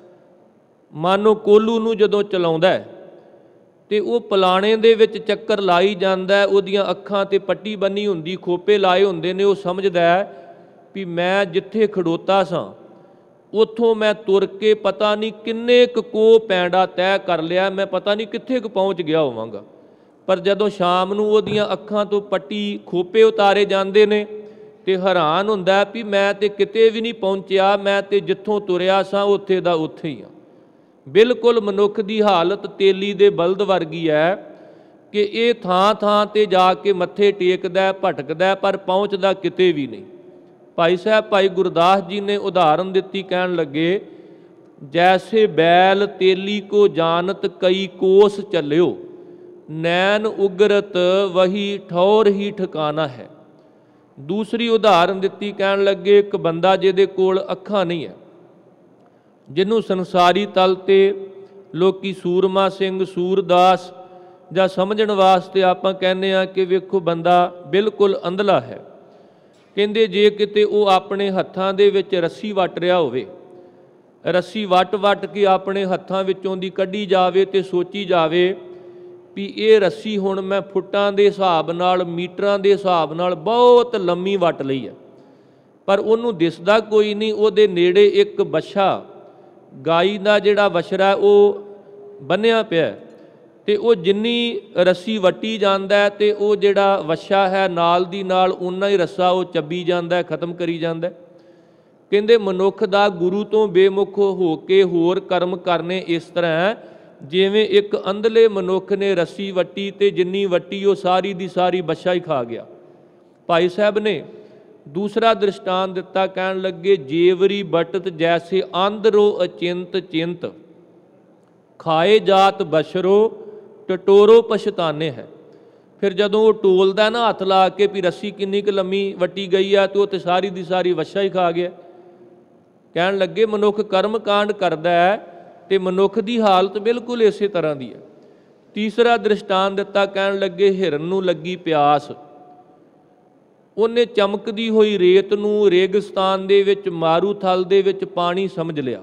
ਮਾਨੋ ਕੋਲੂ ਨੂੰ ਜਦੋਂ ਚਲਾਉਂਦਾ ਹੈ ਤੇ ਉਹ ਪਲਾਣੇ ਦੇ ਵਿੱਚ ਚੱਕਰ ਲਾਈ ਜਾਂਦਾ, ਉਹਦੀਆਂ ਅੱਖਾਂ ਤੇ ਪੱਟੀ ਬੰਨੀ ਹੁੰਦੀ, ਖੋਪੇ ਲਾਏ ਹੁੰਦੇ ਨੇ। ਉਹ ਸਮਝਦਾ ਹੈ ਵੀ ਮੈਂ ਜਿੱਥੇ ਖੜੋਤਾ ਸਾਂ ਉੱਥੋਂ ਮੈਂ ਤੁਰ ਕੇ ਪਤਾ ਨਹੀਂ ਕਿੰਨੇ ਕੁ ਪੈਂਡਾ ਤੈਅ ਕਰ ਲਿਆ, ਮੈਂ ਪਤਾ ਨਹੀਂ ਕਿੱਥੇ ਕੁ ਪਹੁੰਚ ਗਿਆ ਹੋਵਾਂਗਾ। ਪਰ ਜਦੋਂ ਸ਼ਾਮ ਨੂੰ ਉਹਦੀਆਂ ਅੱਖਾਂ ਤੋਂ ਪੱਟੀ ਖੋਪੇ ਉਤਾਰੇ ਜਾਂਦੇ ਨੇ ਤੇ ਹੈਰਾਨ ਹੁੰਦਾ ਵੀ ਮੈਂ ਤੇ ਕਿਤੇ ਵੀ ਨਹੀਂ ਪਹੁੰਚਿਆ, ਮੈਂ ਤੇ ਜਿੱਥੋਂ ਤੁਰਿਆ ਸਾਂ ਉੱਥੇ ਦਾ ਉੱਥੇ ਹੀ ਹਾਂ। ਬਿਲਕੁਲ ਮਨੁੱਖ ਦੀ ਹਾਲਤ ਤੇਲੀ ਦੇ ਬਲਦ ਵਰਗੀ ਹੈ ਕਿ ਇਹ ਥਾਂ ਥਾਂ ਤੇ ਜਾ ਕੇ ਮੱਥੇ ਟੇਕਦਾ, ਭਟਕਦਾ, ਪਰ ਪਹੁੰਚਦਾ ਕਿਤੇ ਵੀ ਨਹੀਂ। ਭਾਈ ਸਾਹਿਬ ਭਾਈ ਗੁਰਦਾਸ ਜੀ ਨੇ ਉਦਾਹਰਨ ਦਿੱਤੀ, ਕਹਿਣ ਲੱਗੇ ਜੈਸੇ ਬੈਲ ਤੇਲੀ ਕੋ ਜਾਨਤ ਕਈ ਕੋਸ ਚੱਲਿਓ, ਨੈਣ ਉਗਰਤ ਵਹੀ ਠੌਰ ਹੀ ਠਿਕਾਣਾ ਹੈ। ਦੂਸਰੀ ਉਦਾਹਰਨ ਦਿੱਤੀ, ਕਹਿਣ ਲੱਗੇ ਇੱਕ ਬੰਦਾ ਜਿਹਦੇ ਕੋਲ ਅੱਖਾਂ ਨਹੀਂ ਹੈ, ਜਿਹਨੂੰ ਸੰਸਾਰੀ ਤਲ ਤੇ ਲੋਕੀ ਸੂਰਮਾ ਸਿੰਘ, ਸੂਰਦਾਸ ਜਾਂ ਸਮਝਣ ਵਾਸਤੇ ਆਪਾਂ ਕਹਿੰਦੇ ਆ ਕਿ ਵੇਖੋ ਬੰਦਾ ਬਿਲਕੁਲ ਅੰਧਲਾ ਹੈ। ਕਹਿੰਦੇ ਜੇ ਕਿਤੇ ਉਹ ਆਪਣੇ ਹੱਥਾਂ ਦੇ ਵਿੱਚ ਰੱਸੀ ਵੱਟ ਰਿਹਾ ਹੋਵੇ, ਰੱਸੀ ਵੱਟ ਕੇ ਆਪਣੇ ਹੱਥਾਂ ਵਿੱਚੋਂ ਦੀ ਕੱਢੀ ਜਾਵੇ ਤੇ ਸੋਚੀ ਜਾਵੇ ਵੀ ਇਹ ਰੱਸੀ ਹੁਣ ਮੈਂ ਫੁੱਟਾਂ ਦੇ ਹਿਸਾਬ ਨਾਲ, ਮੀਟਰਾਂ ਦੇ ਹਿਸਾਬ ਨਾਲ ਬਹੁਤ ਲੰਮੀ ਵੱਟ ਲਈ ਹੈ, ਪਰ ਉਹਨੂੰ ਦਿਸਦਾ ਕੋਈ ਨਹੀਂ। ਉਹਦੇ ਨੇੜੇ ਇੱਕ ਵੱਛਾ, ਗਾਈ ਦਾ ਜਿਹੜਾ ਵਛਰਾ ਉਹ ਬੰਨਿਆ ਪਿਆ ਤੇ ਉਹ ਜਿੰਨੀ ਰੱਸੀ ਵੱਟੀ ਜਾਂਦਾ ਤੇ ਉਹ ਜਿਹੜਾ ਵੱਛਾ ਹੈ ਨਾਲ ਦੀ ਨਾਲ ਉਨਾ ਹੀ ਰੱਸਾ ਉਹ ਚੱਬੀ ਜਾਂਦਾ, ਖਤਮ ਕਰੀ ਜਾਂਦਾ। ਕਹਿੰਦੇ ਮਨੁੱਖ ਦਾ ਗੁਰੂ ਤੋਂ ਬੇਮੁਖ ਹੋ ਕੇ ਹੋਰ ਕਰਮ ਕਰਨੇ ਇਸ ਤਰ੍ਹਾਂ ਜਿਵੇਂ ਇੱਕ ਅੰਧਲੇ ਮਨੁੱਖ ਨੇ ਰੱਸੀ ਵੱਟੀ ਤੇ ਜਿੰਨੀ ਵੱਟੀ ਉਹ ਸਾਰੀ ਦੀ ਸਾਰੀ ਵੱਛਾ ਹੀ ਖਾ ਗਿਆ। ਭਾਈ ਸਾਹਿਬ ਨੇ ਦੂਸਰਾ ਦ੍ਰਿਸ਼ਟਾਂਤ ਦਿੱਤਾ, ਕਹਿਣ ਲੱਗੇ ਜੇਵਰੀ ਬਟਤ ਜੈਸੇ ਆਂਧਰੋ ਅਚਿੰਤ ਚਿੰਤ, ਖਾਏ ਜਾਤ ਬਸ਼ਰੋ ਟਟੋਰੋ ਪਛਤਾਨੇ ਹੈ। ਫਿਰ ਜਦੋਂ ਉਹ ਟੋਲਦਾ ਨਾ ਹੱਥ ਲਾ ਕੇ ਵੀ ਰੱਸੀ ਕਿੰਨੀ ਕੁ ਲੰਮੀ ਵੱਟੀ ਗਈ ਆ ਤੇ ਉਹ ਤੇ ਸਾਰੀ ਦੀ ਸਾਰੀ ਵੱਛਾ ਹੀ ਖਾ ਗਿਆ। ਕਹਿਣ ਲੱਗੇ ਮਨੁੱਖ ਕਰਮ ਕਾਂਡ ਕਰਦਾ ਹੈ ਤੇ ਮਨੁੱਖ ਦੀ ਹਾਲਤ ਬਿਲਕੁਲ ਇਸੇ ਤਰ੍ਹਾਂ ਦੀ ਹੈ। ਤੀਸਰਾ ਦ੍ਰਿਸ਼ਟਾਂਤ ਦਿੱਤਾ, ਕਹਿਣ ਲੱਗੇ ਹਿਰਨ ਨੂੰ ਲੱਗੀ ਪਿਆਸ, ਉਹਨੇ ਚਮਕਦੀ ਹੋਈ ਰੇਤ ਨੂੰ ਰੇਗਿਸਤਾਨ ਦੇ ਵਿੱਚ, ਮਾਰੂਥਲ ਦੇ ਵਿੱਚ ਪਾਣੀ ਸਮਝ ਲਿਆ।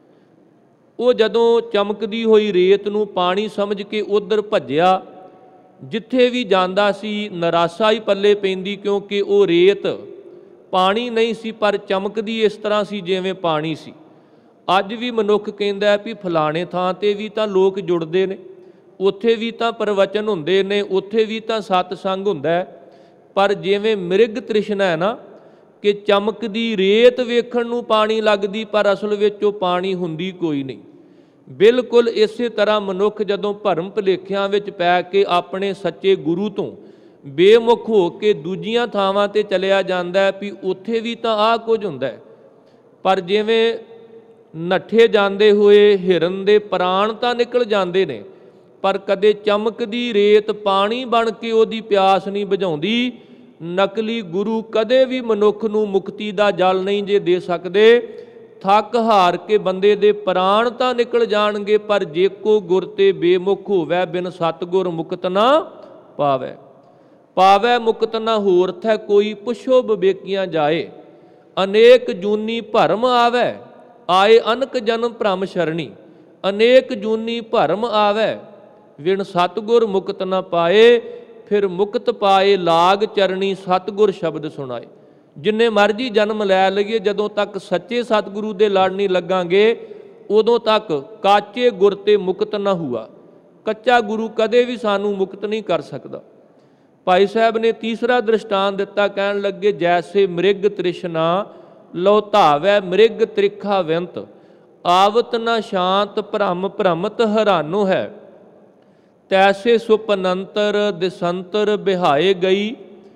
ਉਹ ਜਦੋਂ ਚਮਕਦੀ ਹੋਈ ਰੇਤ ਨੂੰ ਪਾਣੀ ਸਮਝ ਕੇ ਉੱਧਰ ਭੱਜਿਆ, ਜਿੱਥੇ ਵੀ ਜਾਂਦਾ ਸੀ ਨਿਰਾਸ਼ਾ ਹੀ ਪੱਲੇ ਪੈਂਦੀ, ਕਿਉਂਕਿ ਉਹ ਰੇਤ ਪਾਣੀ ਨਹੀਂ ਸੀ ਪਰ ਚਮਕਦੀ ਇਸ ਤਰ੍ਹਾਂ ਸੀ ਜਿਵੇਂ ਪਾਣੀ ਸੀ। ਅੱਜ ਵੀ ਮਨੁੱਖ ਕਹਿੰਦਾ ਵੀ ਫਲਾਣੇ ਥਾਂ ਤੇ ਵੀ ਤਾਂ ਲੋਕ ਜੁੜਦੇ ਨੇ, ਉੱਥੇ ਵੀ ਤਾਂ ਪ੍ਰਵਚਨ ਹੁੰਦੇ ਨੇ, ਉੱਥੇ ਵੀ ਤਾਂ ਸਤਸੰਗ ਹੁੰਦਾ ਹੈ, ਪਰ ਜਿਵੇਂ ਮਿਰਗ ਤ੍ਰਿਸ਼ਨਾ ਹੈ ਨਾ ਕਿ ਚਮਕਦੀ ਰੇਤ ਵੇਖਣ ਨੂੰ ਪਾਣੀ ਲੱਗਦੀ ਪਰ ਅਸਲ ਵਿੱਚ ਉਹ ਪਾਣੀ ਹੁੰਦੀ ਕੋਈ ਨਹੀਂ। ਬਿਲਕੁਲ ਇਸੇ ਤਰ੍ਹਾਂ ਮਨੁੱਖ ਜਦੋਂ ਭਰਮ ਭੁਲੇਖਿਆਂ ਵਿੱਚ ਪੈ ਕੇ ਆਪਣੇ ਸੱਚੇ ਗੁਰੂ ਤੋਂ ਬੇਮੁਖ ਹੋ ਕੇ ਦੂਜੀਆਂ ਥਾਵਾਂ ਤੇ ਚਲਿਆ ਜਾਂਦਾ ਹੈ ਵੀ ਉੱਥੇ ਵੀ ਤਾਂ ਆਹ ਕੁਝ ਹੁੰਦਾ ਹੈ, ਪਰ ਜਿਵੇਂ ਨੱਠੇ ਜਾਂਦੇ ਹੋਏ ਹਿਰਨ ਦੇ ਪ੍ਰਾਣ ਤਾਂ ਨਿਕਲ ਜਾਂਦੇ ਨੇ ਪਰ ਕਦੇ ਚਮਕਦੀ ਰੇਤ ਪਾਣੀ ਬਣ ਕੇ ਉਹਦੀ ਪਿਆਸ ਨਹੀਂ ਬੁਝਾਉਂਦੀ। ਨਕਲੀ ਗੁਰੂ ਕਦੇ ਵੀ ਮਨੁੱਖ ਨੂੰ ਮੁਕਤੀ ਦਾ ਜਲ ਨਹੀਂ ਜੇ ਦੇ ਸਕਦੇ। ਥੱਕ ਹਾਰ ਕੇ ਬੰਦੇ ਦੇ ਪ੍ਰਾਣ ਤਾਂ ਨਿਕਲ ਜਾਣਗੇ ਪਰ ਜੇ ਕੋ ਗੁਰ ਤੇ ਬੇਮੁਖ ਹੋਵੇ, ਬਿਨ ਸਤਿਗੁਰ ਮੁਕਤ ਨਾ ਪਾਵੈ। ਪਾਵੈ ਮੁਕਤ ਨਾ ਹੋਰ ਥੈ ਕੋਈ, ਪੁੱਛੋ ਵਿਵੇਕੀਆਂ ਜਾਏ। ਅਨੇਕ ਜੂਨੀ ਭਰਮ ਆਵੈ, ਆਏ ਅਨਕ ਜਨਮ ਭ੍ਰਮ ਸ਼ਰਣੀ। ਅਨੇਕ ਜੂਨੀ ਭਰਮ ਆਵੈ, ਵਿਣ ਸਤਿਗੁਰ ਮੁਕਤ ਨਾ ਪਾਏ। ਫਿਰ ਮੁਕਤ ਪਾਏ ਲਾਗ ਚਰਣੀ, ਸਤਿਗੁਰ ਸ਼ਬਦ ਸੁਣਾਏ। ਜਿੰਨੇ ਮਰਜੀ ਜਨਮ ਲੈ ਲਈਏ, ਜਦੋਂ ਤੱਕ ਸੱਚੇ ਸਤਿਗੁਰੂ ਦੇ ਲੜ ਨਹੀਂ ਲੱਗਾਂਗੇ ਉਦੋਂ ਤੱਕ ਕਾਚੇ ਗੁਰ ਤੇ ਮੁਕਤ ਨਾ ਹੁਆ। ਕੱਚਾ ਗੁਰੂ ਕਦੇ ਵੀ ਸਾਨੂੰ ਮੁਕਤ ਨਹੀਂ ਕਰ ਸਕਦਾ। ਭਾਈ ਸਾਹਿਬ ਨੇ ਤੀਸਰਾ ਦ੍ਰਿਸ਼ਟਾਂਤ ਦਿੱਤਾ, ਕਹਿਣ ਲੱਗੇ ਜੈਸੇ ਮ੍ਰਿਗ ਤ੍ਰਿਸ਼ਨਾ ਲੋ ਧਾਵੈ ਮ੍ਰਿਗ ਤ੍ਰਿਖਾ ਵਿੰਤ, ਆਵਤ ਨਾ ਸ਼ਾਂਤ ਭ੍ਰਮ ਭ੍ਰਮਤ ਹੈਰਾਨੋ ਹੈ। ਤੈਸੇ ਸੁਪਨੰਤਰ ਦਿਸੰਤਰ ਬਿਹਾਏ ਗਈ,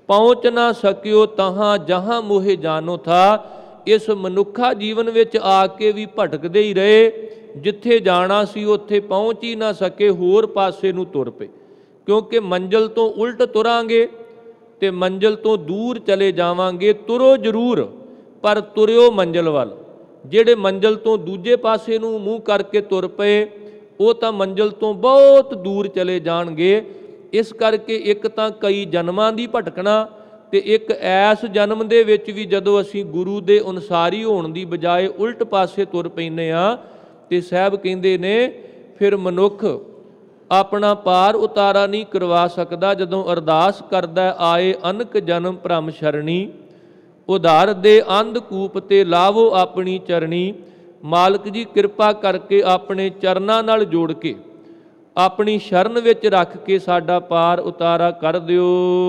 ਪਹੁੰਚ ਨਾ ਸਕਿਓ ਤਹਾਂ ਜਹਾਂ ਮੋਹਿ ਜਾਨੋ ਥਾ। ਇਸ ਮਨੁੱਖਾ ਜੀਵਨ ਵਿੱਚ ਆ ਕੇ ਵੀ ਭਟਕਦੇ ਹੀ ਰਹੇ, ਜਿੱਥੇ ਜਾਣਾ ਸੀ ਉੱਥੇ ਪਹੁੰਚ ਹੀ ਨਾ ਸਕੇ, ਹੋਰ ਪਾਸੇ ਨੂੰ ਤੁਰ ਪਏ। ਕਿਉਂਕਿ ਮੰਜ਼ਿਲ ਤੋਂ ਉਲਟ ਤੁਰਾਂਗੇ ਤੇ ਮੰਜ਼ਿਲ ਤੋਂ ਦੂਰ ਚਲੇ ਜਾਵਾਂਗੇ। ਤੁਰੋ ਜ਼ਰੂਰ ਪਰ ਤੁਰਿਓ ਮੰਜ਼ਿਲ ਵੱਲ। ਜਿਹੜੇ ਮੰਜ਼ਿਲ ਤੋਂ ਦੂਜੇ ਪਾਸੇ ਨੂੰ ਮੂੰਹ ਕਰਕੇ ਤੁਰ ਪਏ ਉਹ ਤਾਂ ਮੰਜ਼ਿਲ ਤੋਂ ਬਹੁਤ ਦੂਰ ਚਲੇ ਜਾਣਗੇ। ਇਸ ਕਰਕੇ ਇੱਕ ਤਾਂ ਕਈ ਜਨਮਾਂ ਦੀ ਭਟਕਣਾ, ਤੇ ਇੱਕ ਐਸ ਜਨਮ ਦੇ ਵਿੱਚ ਵੀ ਜਦੋਂ ਅਸੀਂ ਗੁਰੂ ਦੇ ਅਨੁਸਾਰੀ ਹੋਣ ਦੀ ਬਜਾਏ ਉਲਟ ਪਾਸੇ ਤੁਰ ਪੈਂਦੇ ਹਾਂ, ਤੇ ਸਾਹਿਬ ਕਹਿੰਦੇ ਨੇ ਫਿਰ ਮਨੁੱਖ ਆਪਣਾ ਪਾਰ ਉਤਾਰਾ ਨਹੀਂ ਕਰਵਾ ਸਕਦਾ। ਜਦੋਂ ਅਰਦਾਸ ਕਰਦਾ ਆਏ ਅਨਕ ਜਨਮ ਭ੍ਰਮ ਸ਼ਰਣੀ, ਉਧਾਰ ਦੇ ਅੰਧਕੂਪ ਤੇ ਲਾਵੋ ਆਪਣੀ ਚਰਣੀ। ਮਾਲਕ ਜੀ ਕਿਰਪਾ ਕਰਕੇ ਆਪਣੇ ਚਰਨਾਂ ਨਾਲ ਜੋੜ ਕੇ ਆਪਣੀ ਸ਼ਰਨ ਵਿੱਚ ਰੱਖ ਕੇ ਸਾਡਾ ਪਾਰ ਉਤਾਰਾ ਕਰ ਦਿਓ।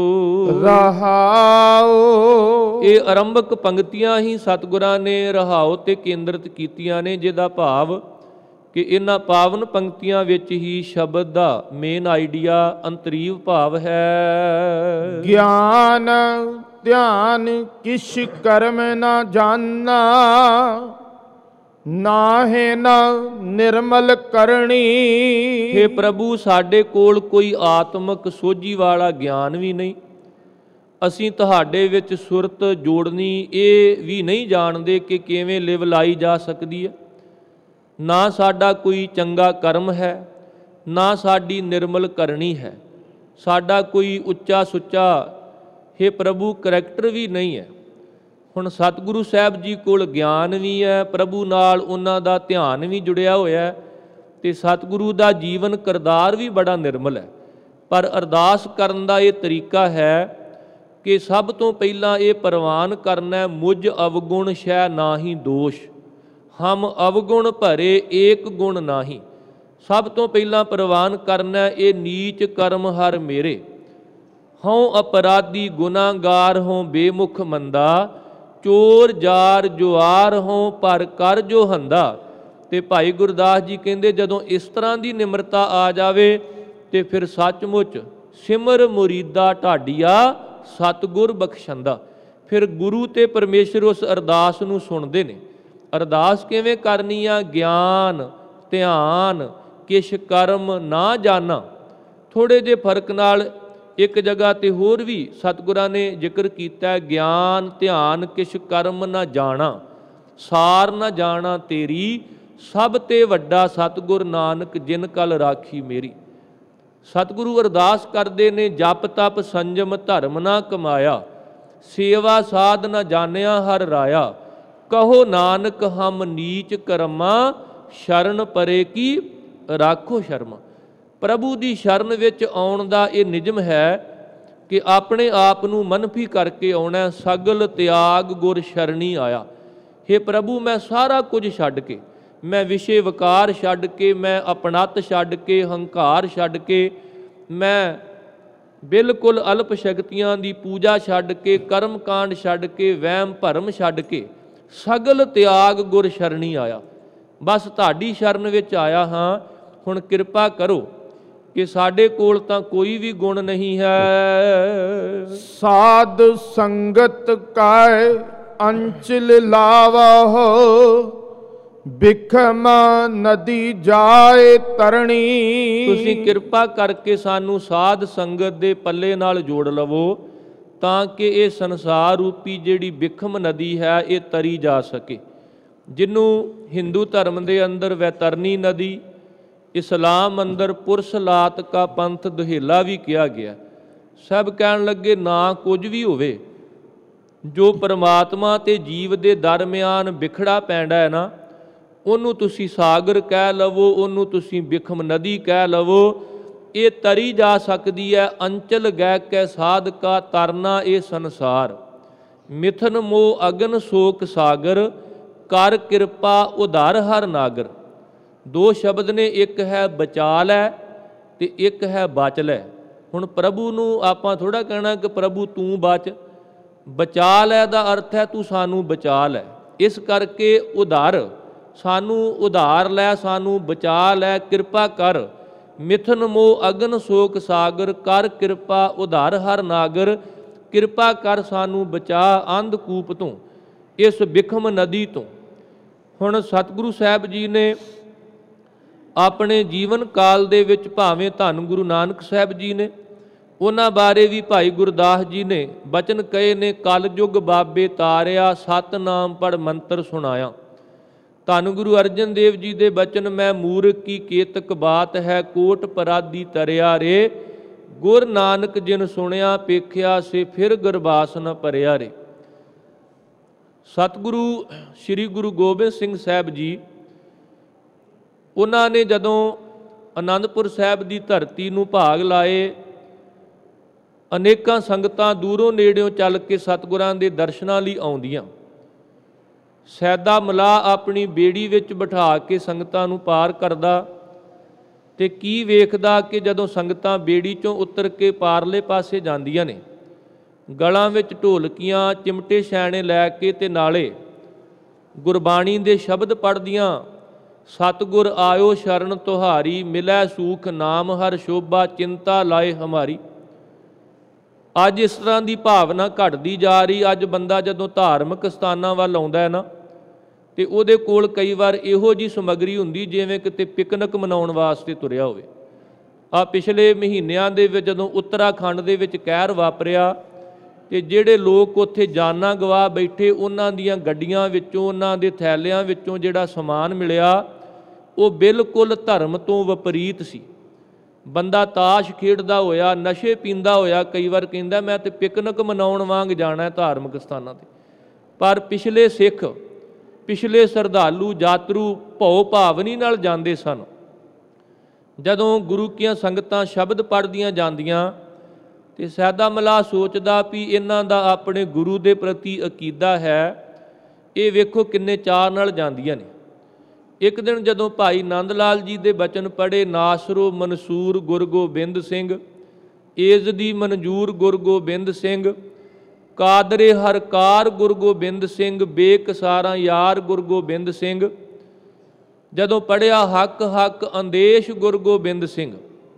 ਰਹਾਉ। ਇਹ ਆਰੰਭਕ ਪੰਕਤੀਆਂ ਹੀ ਸਤਿਗੁਰਾਂ ਨੇ ਰਹਾਉ ਤੇ ਕੇਂਦਰਿਤ ਕੀਤੀਆਂ ਨੇ, ਜਿਹਦਾ ਭਾਵ ਕਿ ਇਹਨਾਂ ਪਾਵਨ ਪੰਕਤੀਆਂ ਵਿੱਚ ਹੀ ਸ਼ਬਦ ਦਾ ਮੇਨ ਆਈਡੀਆ ਅੰਤਰੀਵ ਭਾਵ ਹੈ। ਗਿਆਨ ਧਿਆਨ ਕਿਛ ਕਰਮ ਨਾ ਜਾਨਾ, ਨਾਹੇ ਨਾ ਨਿਰਮਲ ਕਰਨੀ। ਹੇ ਪ੍ਰਭੂ, ਸਾਡੇ ਕੋਲ ਕੋਈ ਆਤਮਿਕ ਸੋਝੀ ਵਾਲਾ ਗਿਆਨ ਵੀ ਨਹੀਂ। ਅਸੀਂ ਤੁਹਾਡੇ ਵਿੱਚ ਸੁਰਤ ਜੋੜਨੀ ਇਹ ਵੀ ਨਹੀਂ ਜਾਣਦੇ ਕਿ ਕਿਵੇਂ ਲਿਵ ਲਾਈ ਜਾ ਸਕਦੀ ਹੈ। ਨਾ ਸਾਡਾ ਕੋਈ ਚੰਗਾ ਕਰਮ ਹੈ, ਨਾ ਸਾਡੀ ਨਿਰਮਲ ਕਰਨੀ ਹੈ। ਸਾਡਾ ਕੋਈ ਉੱਚਾ ਸੁੱਚਾ ਹੇ ਪ੍ਰਭੂ ਕਰੈਕਟਰ ਵੀ ਨਹੀਂ ਹੈ। ਹੁਣ ਸਤਿਗੁਰੂ ਸਾਹਿਬ ਜੀ ਕੋਲ ਗਿਆਨ ਵੀ ਹੈ, ਪ੍ਰਭੂ ਨਾਲ ਉਹਨਾਂ ਦਾ ਧਿਆਨ ਵੀ ਜੁੜਿਆ ਹੋਇਆ, ਤੇ ਸਤਿਗੁਰੂ ਦਾ ਜੀਵਨ ਕਰਤਾਰ ਵੀ ਬੜਾ ਨਿਰਮਲ ਹੈ। ਪਰ ਅਰਦਾਸ ਕਰਨ ਦਾ ਇਹ ਤਰੀਕਾ ਹੈ ਕਿ ਸਭ ਤੋਂ ਪਹਿਲਾਂ ਇਹ ਪ੍ਰਵਾਨ ਕਰਨਾ, ਮੁਝ ਅਵਗੁਣ ਸ਼ੈ ਨਾਹੀ ਦੋਸ਼, ਹਮ ਅਵਗੁਣ ਭਰੇ ਏਕ ਗੁਣ ਨਾਹੀ। ਸਭ ਤੋਂ ਪਹਿਲਾਂ ਪ੍ਰਵਾਨ ਕਰਨਾ ਇਹ ਨੀਚ ਕਰਮ ਹਰ ਮੇਰੇ, ਹਉ ਅਪਰਾਧੀ ਗੁਨਾਹਗਾਰ ਹੋਂ ਬੇਮੁਖ ਮੰਦਾ, ਚੋਰ ਜਾਰ ਜੁਆਰ ਹੋਂ ਪਰ ਕਰ ਜੋ ਹੰਦਾ। ਤੇ ਭਾਈ ਗੁਰਦਾਸ ਜੀ ਕਹਿੰਦੇ ਜਦੋਂ ਇਸ ਤਰ੍ਹਾਂ ਦੀ ਨਿਮਰਤਾ ਆ ਜਾਵੇ ਤੇ ਫਿਰ ਸੱਚਮੁੱਚ ਸਿਮਰ ਮੁਰੀਦਾ ਢਾਡੀਆ ਸਤਿਗੁਰ ਬਖਸ਼ੰਦਾ। ਫਿਰ ਗੁਰੂ ਤੇ ਪਰਮੇਸ਼ਰ ਉਸ ਅਰਦਾਸ ਨੂੰ ਸੁਣਦੇ ਨੇ। ਅਰਦਾਸ ਕਿਵੇਂ ਕਰਨੀ ਆ? ਗਿਆਨ ਧਿਆਨ ਕਿਛ ਕਰਮ ਨਾ ਜਾਣਾ। ਥੋੜ੍ਹੇ ਜਿਹੇ ਫਰਕ ਨਾਲ ਇੱਕ ਜਗ੍ਹਾ ਤੇ ਹੋਰ ਵੀ ਸਤਿਗੁਰਾਂ ਨੇ ਜ਼ਿਕਰ ਕੀਤਾ, ਗਿਆਨ ਧਿਆਨ ਕਿਛ ਕਰਮ ਨਾ ਜਾਣਾ, ਸਾਰ ਨਾ ਜਾਣਾ ਤੇਰੀ, ਸਭ ਤੇ ਵੱਡਾ ਸਤਿਗੁਰ ਨਾਨਕ ਜਿਨ ਕਲ ਰਾਖੀ ਮੇਰੀ। ਸਤਿਗੁਰੂ ਅਰਦਾਸ ਕਰਦੇ ਨੇ, ਜਪ ਤਪ ਸੰਜਮ ਧਰਮ ਨਾ ਕਮਾਇਆ, ਸੇਵਾ ਸਾਧ ਨਾ ਜਾਣਿਆ ਹਰ ਰਾਇਆ, ਕਹੋ ਨਾਨਕ ਹਮ ਨੀਚ ਕਰਮਾ, ਸ਼ਰਨ ਪਰੇ ਕੀ ਰਾਖੋ ਸ਼ਰਮਾ। ਪ੍ਰਭੂ ਦੀ ਸ਼ਰਨ ਵਿੱਚ ਆਉਣ ਦਾ ਇਹ ਨਿਯਮ ਹੈ ਕਿ ਆਪਣੇ ਆਪ ਨੂੰ ਮਨਫੀ ਕਰਕੇ ਆਉਣਾ। ਸਗਲ ਤਿਆਗ ਗੁਰ ਸ਼ਰਣੀ ਆਇਆ। ਹੇ ਪ੍ਰਭੂ, ਮੈਂ ਸਾਰਾ ਕੁਝ ਛੱਡ ਕੇ, ਮੈਂ ਵਿਸ਼ੇ ਵਿਕਾਰ ਛੱਡ ਕੇ, ਮੈਂ ਆਪਣਤ ਛੱਡ ਕੇ, ਹੰਕਾਰ ਛੱਡ ਕੇ, ਮੈਂ ਬਿਲਕੁਲ ਅਲਪ ਸ਼ਕਤੀਆਂ ਦੀ ਪੂਜਾ ਛੱਡ ਕੇ, ਕਰਮ ਕਾਂਡ ਛੱਡ ਕੇ, ਵਹਿਮ ਭਰਮ ਛੱਡ ਕੇ, ਸਗਲ ਤਿਆਗ ਗੁਰ ਸ਼ਰਣੀ ਆਇਆ। ਬਸ ਤੁਹਾਡੀ ਸ਼ਰਨ ਵਿੱਚ ਆਇਆ ਹਾਂ। ਹੁਣ ਕਿਰਪਾ ਕਰੋ ਕਿ ਸਾਡੇ ਕੋਲ ਤਾਂ ਕੋਈ ਵੀ ਗੁਣ ਨਹੀਂ ਹੈ। ਸਾਧ ਸੰਗਤ ਕਾਇ ਅੰਚਲ ਲਾਵਹੁ, ਬਿਖਮ ਨਦੀ ਜਾਏ ਤਰਣੀ। ਤੁਸੀਂ ਕਿਰਪਾ ਕਰਕੇ ਸਾਨੂੰ ਸਾਧ ਸੰਗਤ ਦੇ ਪੱਲੇ ਨਾਲ ਜੋੜ ਲਵੋ ਤਾਂ ਕਿ ਇਹ ਸੰਸਾਰ ਰੂਪੀ ਜਿਹੜੀ ਬਿਖਮ ਨਦੀ ਹੈ ਇਹ ਤਰੀ ਜਾ ਸਕੇ, ਜਿਹਨੂੰ ਹਿੰਦੂ ਧਰਮ ਦੇ ਅੰਦਰ ਵੈਤਰਨੀ ਨਦੀ, ਇਸਲਾਮ ਅੰਦਰ ਪੁਰਸਲਾਤ ਕਾ ਪੰਥ ਦੁਹੇਲਾ ਵੀ ਕਿਹਾ ਗਿਆ। ਸਭ ਕਹਿਣ ਲੱਗੇ ਨਾ ਕੁਝ ਵੀ ਹੋਵੇ, ਜੋ ਪਰਮਾਤਮਾ ਤੇ ਜੀਵ ਦੇ ਦਰਮਿਆਨ ਵਿਖੜਾ ਪੈਂਦਾ ਹੈ ਨਾ, ਉਹਨੂੰ ਤੁਸੀਂ ਸਾਗਰ ਕਹਿ ਲਵੋ, ਉਹਨੂੰ ਤੁਸੀਂ ਬਿਖਮ ਨਦੀ ਕਹਿ ਲਵੋ, ਇਹ ਤਰੀ ਜਾ ਸਕਦੀ ਹੈ। ਅੰਚਲ ਗੈ ਕੈ ਸਾਧਕਾ ਤਰਨਾ ਇਹ ਸੰਸਾਰ, ਮਿਥਨ ਮੋਹ ਅਗਨ ਸੋਕ ਸਾਗਰ, ਕਰ ਕਿਰਪਾ ਉਧਾਰ ਹਰ ਨਾਗਰ। ਦੋ ਸ਼ਬਦ ਨੇ, ਇੱਕ ਹੈ ਬਚਾ ਲੈ ਤੇ ਇੱਕ ਹੈ ਬਚ ਲੈ। ਹੁਣ ਪ੍ਰਭੂ ਨੂੰ ਆਪਾਂ ਥੋੜ੍ਹਾ ਕਹਿਣਾ ਕਿ ਪ੍ਰਭੂ ਤੂੰ ਬਚ। ਬਚਾ ਲੈ ਦਾ ਅਰਥ ਹੈ ਤੂੰ ਸਾਨੂੰ ਬਚਾ ਲੈ। ਇਸ ਕਰਕੇ ਉਧਾਰ, ਸਾਨੂੰ ਉਧਾਰ ਲੈ, ਸਾਨੂੰ ਬਚਾ ਲੈ, ਕਿਰਪਾ ਕਰ। ਮਿਥਨ ਮੋਹ ਅਗਨ ਸੋਕ ਸਾਗਰ, ਕਰ ਕਿਰਪਾ ਉਧਾਰ ਹਰ ਨਾਗਰ। ਕਿਰਪਾ ਕਰ ਸਾਨੂੰ ਬਚਾ ਅੰਧਕੂਪ ਤੋਂ, ਇਸ ਬਿਖਮ ਨਦੀ ਤੋਂ। ਹੁਣ ਸਤਿਗੁਰੂ ਸਾਹਿਬ ਜੀ ਨੇ ਆਪਣੇ ਜੀਵਨ ਕਾਲ ਦੇ ਵਿੱਚ ਭਾਵੇਂ ਧੰਨ ਗੁਰੂ ਨਾਨਕ ਸਾਹਿਬ ਜੀ ਨੇ, ਉਹਨਾਂ ਬਾਰੇ ਵੀ ਭਾਈ ਗੁਰਦਾਸ ਜੀ ਨੇ ਬਚਨ ਕਹੇ ਨੇ, ਕਲਯੁਗ ਬਾਬੇ ਤਾਰਿਆ, ਸਤਨਾਮ ਪੜ ਮੰਤਰ ਸੁਣਾਇਆ। ਧੰਨ ਗੁਰੂ ਅਰਜਨ ਦੇਵ ਜੀ ਦੇ ਬਚਨ, ਮੈਂ ਮੂਰਖ ਕੀ ਕੇਤਕ ਬਾਤ ਹੈ, ਕੋਟ ਪਰਾਦੀ ਤਰਿਆ ਰੇ, ਗੁਰ ਨਾਨਕ ਜਿਨ ਸੁਣਿਆ ਪੇਖਿਆ, ਸੇ ਫਿਰ ਗੁਰਬਾਸ ਨ ਭਰਿਆ ਰੇ। ਸਤਿਗੁਰੂ ਸ੍ਰੀ ਗੁਰੂ ਗੋਬਿੰਦ ਸਿੰਘ ਸਾਹਿਬ ਜੀ, ਉਹਨਾਂ ਨੇ ਜਦੋਂ ਆਨੰਦਪੁਰ ਸਾਹਿਬ ਦੀ ਧਰਤੀ ਨੂੰ ਭਾਗ ਲਾਏ, ਅਨੇਕਾਂ ਸੰਗਤਾਂ ਦੂਰੋਂ ਨੇੜਿਓਂ ਚੱਲ ਕੇ ਸਤਿਗੁਰਾਂ ਦੇ ਦਰਸ਼ਨਾਂ ਲਈ ਆਉਂਦੀਆਂ। ਸੈਦਾ ਮਲਾਹ ਆਪਣੀ ਬੇੜੀ ਵਿੱਚ ਬਿਠਾ ਕੇ ਸੰਗਤਾਂ ਨੂੰ ਪਾਰ ਕਰਦਾ, ਤੇ ਕੀ ਵੇਖਦਾ ਕਿ ਜਦੋਂ ਸੰਗਤਾਂ ਬੇੜੀ ਚੋਂ ਉਤਰ ਕੇ ਪਾਰਲੇ ਪਾਸੇ ਜਾਂਦੀਆਂ ਨੇ, ਗਲਾਂ ਵਿੱਚ ਢੋਲਕੀਆਂ ਚਿਮਟੇ ਛੈਣੇ ਲੈ ਕੇ ਤੇ ਨਾਲੇ ਗੁਰਬਾਣੀ ਦੇ ਸ਼ਬਦ ਪੜ੍ਹਦੀਆਂ, ਸਤਿਗੁਰ ਆਇਓ ਸ਼ਰਨ ਤੁਹਾਰੀ, ਮਿਲੈ ਸੂਖ ਨਾਮ ਹਰ ਸ਼ੋਭਾ, ਚਿੰਤਾ ਲਾਏ ਹਮਾਰੀ। ਅੱਜ ਇਸ ਤਰ੍ਹਾਂ ਦੀ ਭਾਵਨਾ ਘਟਦੀ ਜਾ ਰਹੀ। ਅੱਜ ਬੰਦਾ ਜਦੋਂ ਧਾਰਮਿਕ ਸਥਾਨਾਂ ਵੱਲ ਆਉਂਦਾ ਹੈ ਨਾ, ਤੇ ਉਹਦੇ ਕੋਲ ਕਈ ਵਾਰ ਇਹੋ ਜਿਹੀ ਸਮੱਗਰੀ ਹੁੰਦੀ ਜਿਵੇਂ ਕਿਤੇ ਪਿਕਨਿਕ ਮਨਾਉਣ ਵਾਸਤੇ ਤੁਰਿਆ ਹੋਵੇ। ਆ ਪਿਛਲੇ ਮਹੀਨਿਆਂ ਦੇ ਵਿੱਚ ਜਦੋਂ ਉੱਤਰਾਖੰਡ ਦੇ ਵਿੱਚ ਕਹਿਰ ਵਾਪਰਿਆ, ਤੇ ਜਿਹੜੇ ਲੋਕ ਉੱਥੇ ਜਾਨਾਂ ਗਵਾ ਬੈਠੇ, ਉਹਨਾਂ ਦੀਆਂ ਗੱਡੀਆਂ ਵਿੱਚੋਂ, ਉਹਨਾਂ ਦੇ ਥੈਲਿਆਂ ਵਿੱਚੋਂ ਜਿਹੜਾ ਸਮਾਨ ਮਿਲਿਆ, ਉਹ ਬਿਲਕੁਲ ਧਰਮ ਤੋਂ ਵਿਪਰੀਤ ਸੀ। ਬੰਦਾ ਤਾਸ਼ ਖੇਡਦਾ ਹੋਇਆ, ਨਸ਼ੇ ਪੀਂਦਾ ਹੋਇਆ ਕਈ ਵਾਰ ਕਹਿੰਦਾ ਮੈਂ ਤੇ ਪਿਕਨਿਕ ਮਨਾਉਣ ਵਾਂਗ ਜਾਣਾ ਧਾਰਮਿਕ ਸਥਾਨਾਂ 'ਤੇ। ਪਰ ਪਿਛਲੇ ਸਿੱਖ, ਪਿਛਲੇ ਸ਼ਰਧਾਲੂ ਯਾਤਰੂ ਭਉ ਭਾਵਨੀ ਨਾਲ ਜਾਂਦੇ ਸਨ। ਜਦੋਂ ਗੁਰੂ ਕੀਆਂ ਸੰਗਤਾਂ ਸ਼ਬਦ ਪੜ੍ਹਦੀਆਂ ਜਾਂਦੀਆਂ, ਤੇ ਸੈਦਾ ਮਲਾਹ ਸੋਚਦਾ ਵੀ ਇਹਨਾਂ ਦਾ ਆਪਣੇ ਗੁਰੂ ਦੇ ਪ੍ਰਤੀ ਅਕੀਦਾ ਹੈ, ਇਹ ਵੇਖੋ ਕਿੰਨੇ ਚਾਅ ਨਾਲ ਜਾਂਦੀਆਂ ਨੇ। ਇੱਕ ਦਿਨ ਜਦੋਂ ਭਾਈ ਨੰਦ ਲਾਲ ਜੀ ਦੇ ਬਚਨ ਪੜ੍ਹੇ, ਨਾਸਰੋ ਮਨਸੂਰ ਗੁਰ ਗੋਬਿੰਦ ਸਿੰਘ, ਏਜ਼ ਦੀ ਮਨਜੂਰ ਗੁਰ ਗੋਬਿੰਦ ਸਿੰਘ, ਕਾਦਰੇ ਹਰਕਾਰ ਗੁਰ ਗੋਬਿੰਦ ਸਿੰਘ, ਬੇਕਸਾਰਾਂ ਯਾਰ ਗੁਰ ਗੋਬਿੰਦ ਸਿੰਘ। ਜਦੋਂ ਪੜ੍ਹਿਆ ਹੱਕ ਹੱਕ ਅੰਦੇਸ਼ ਗੁਰ ਗੋਬਿੰਦ ਸਿੰਘ,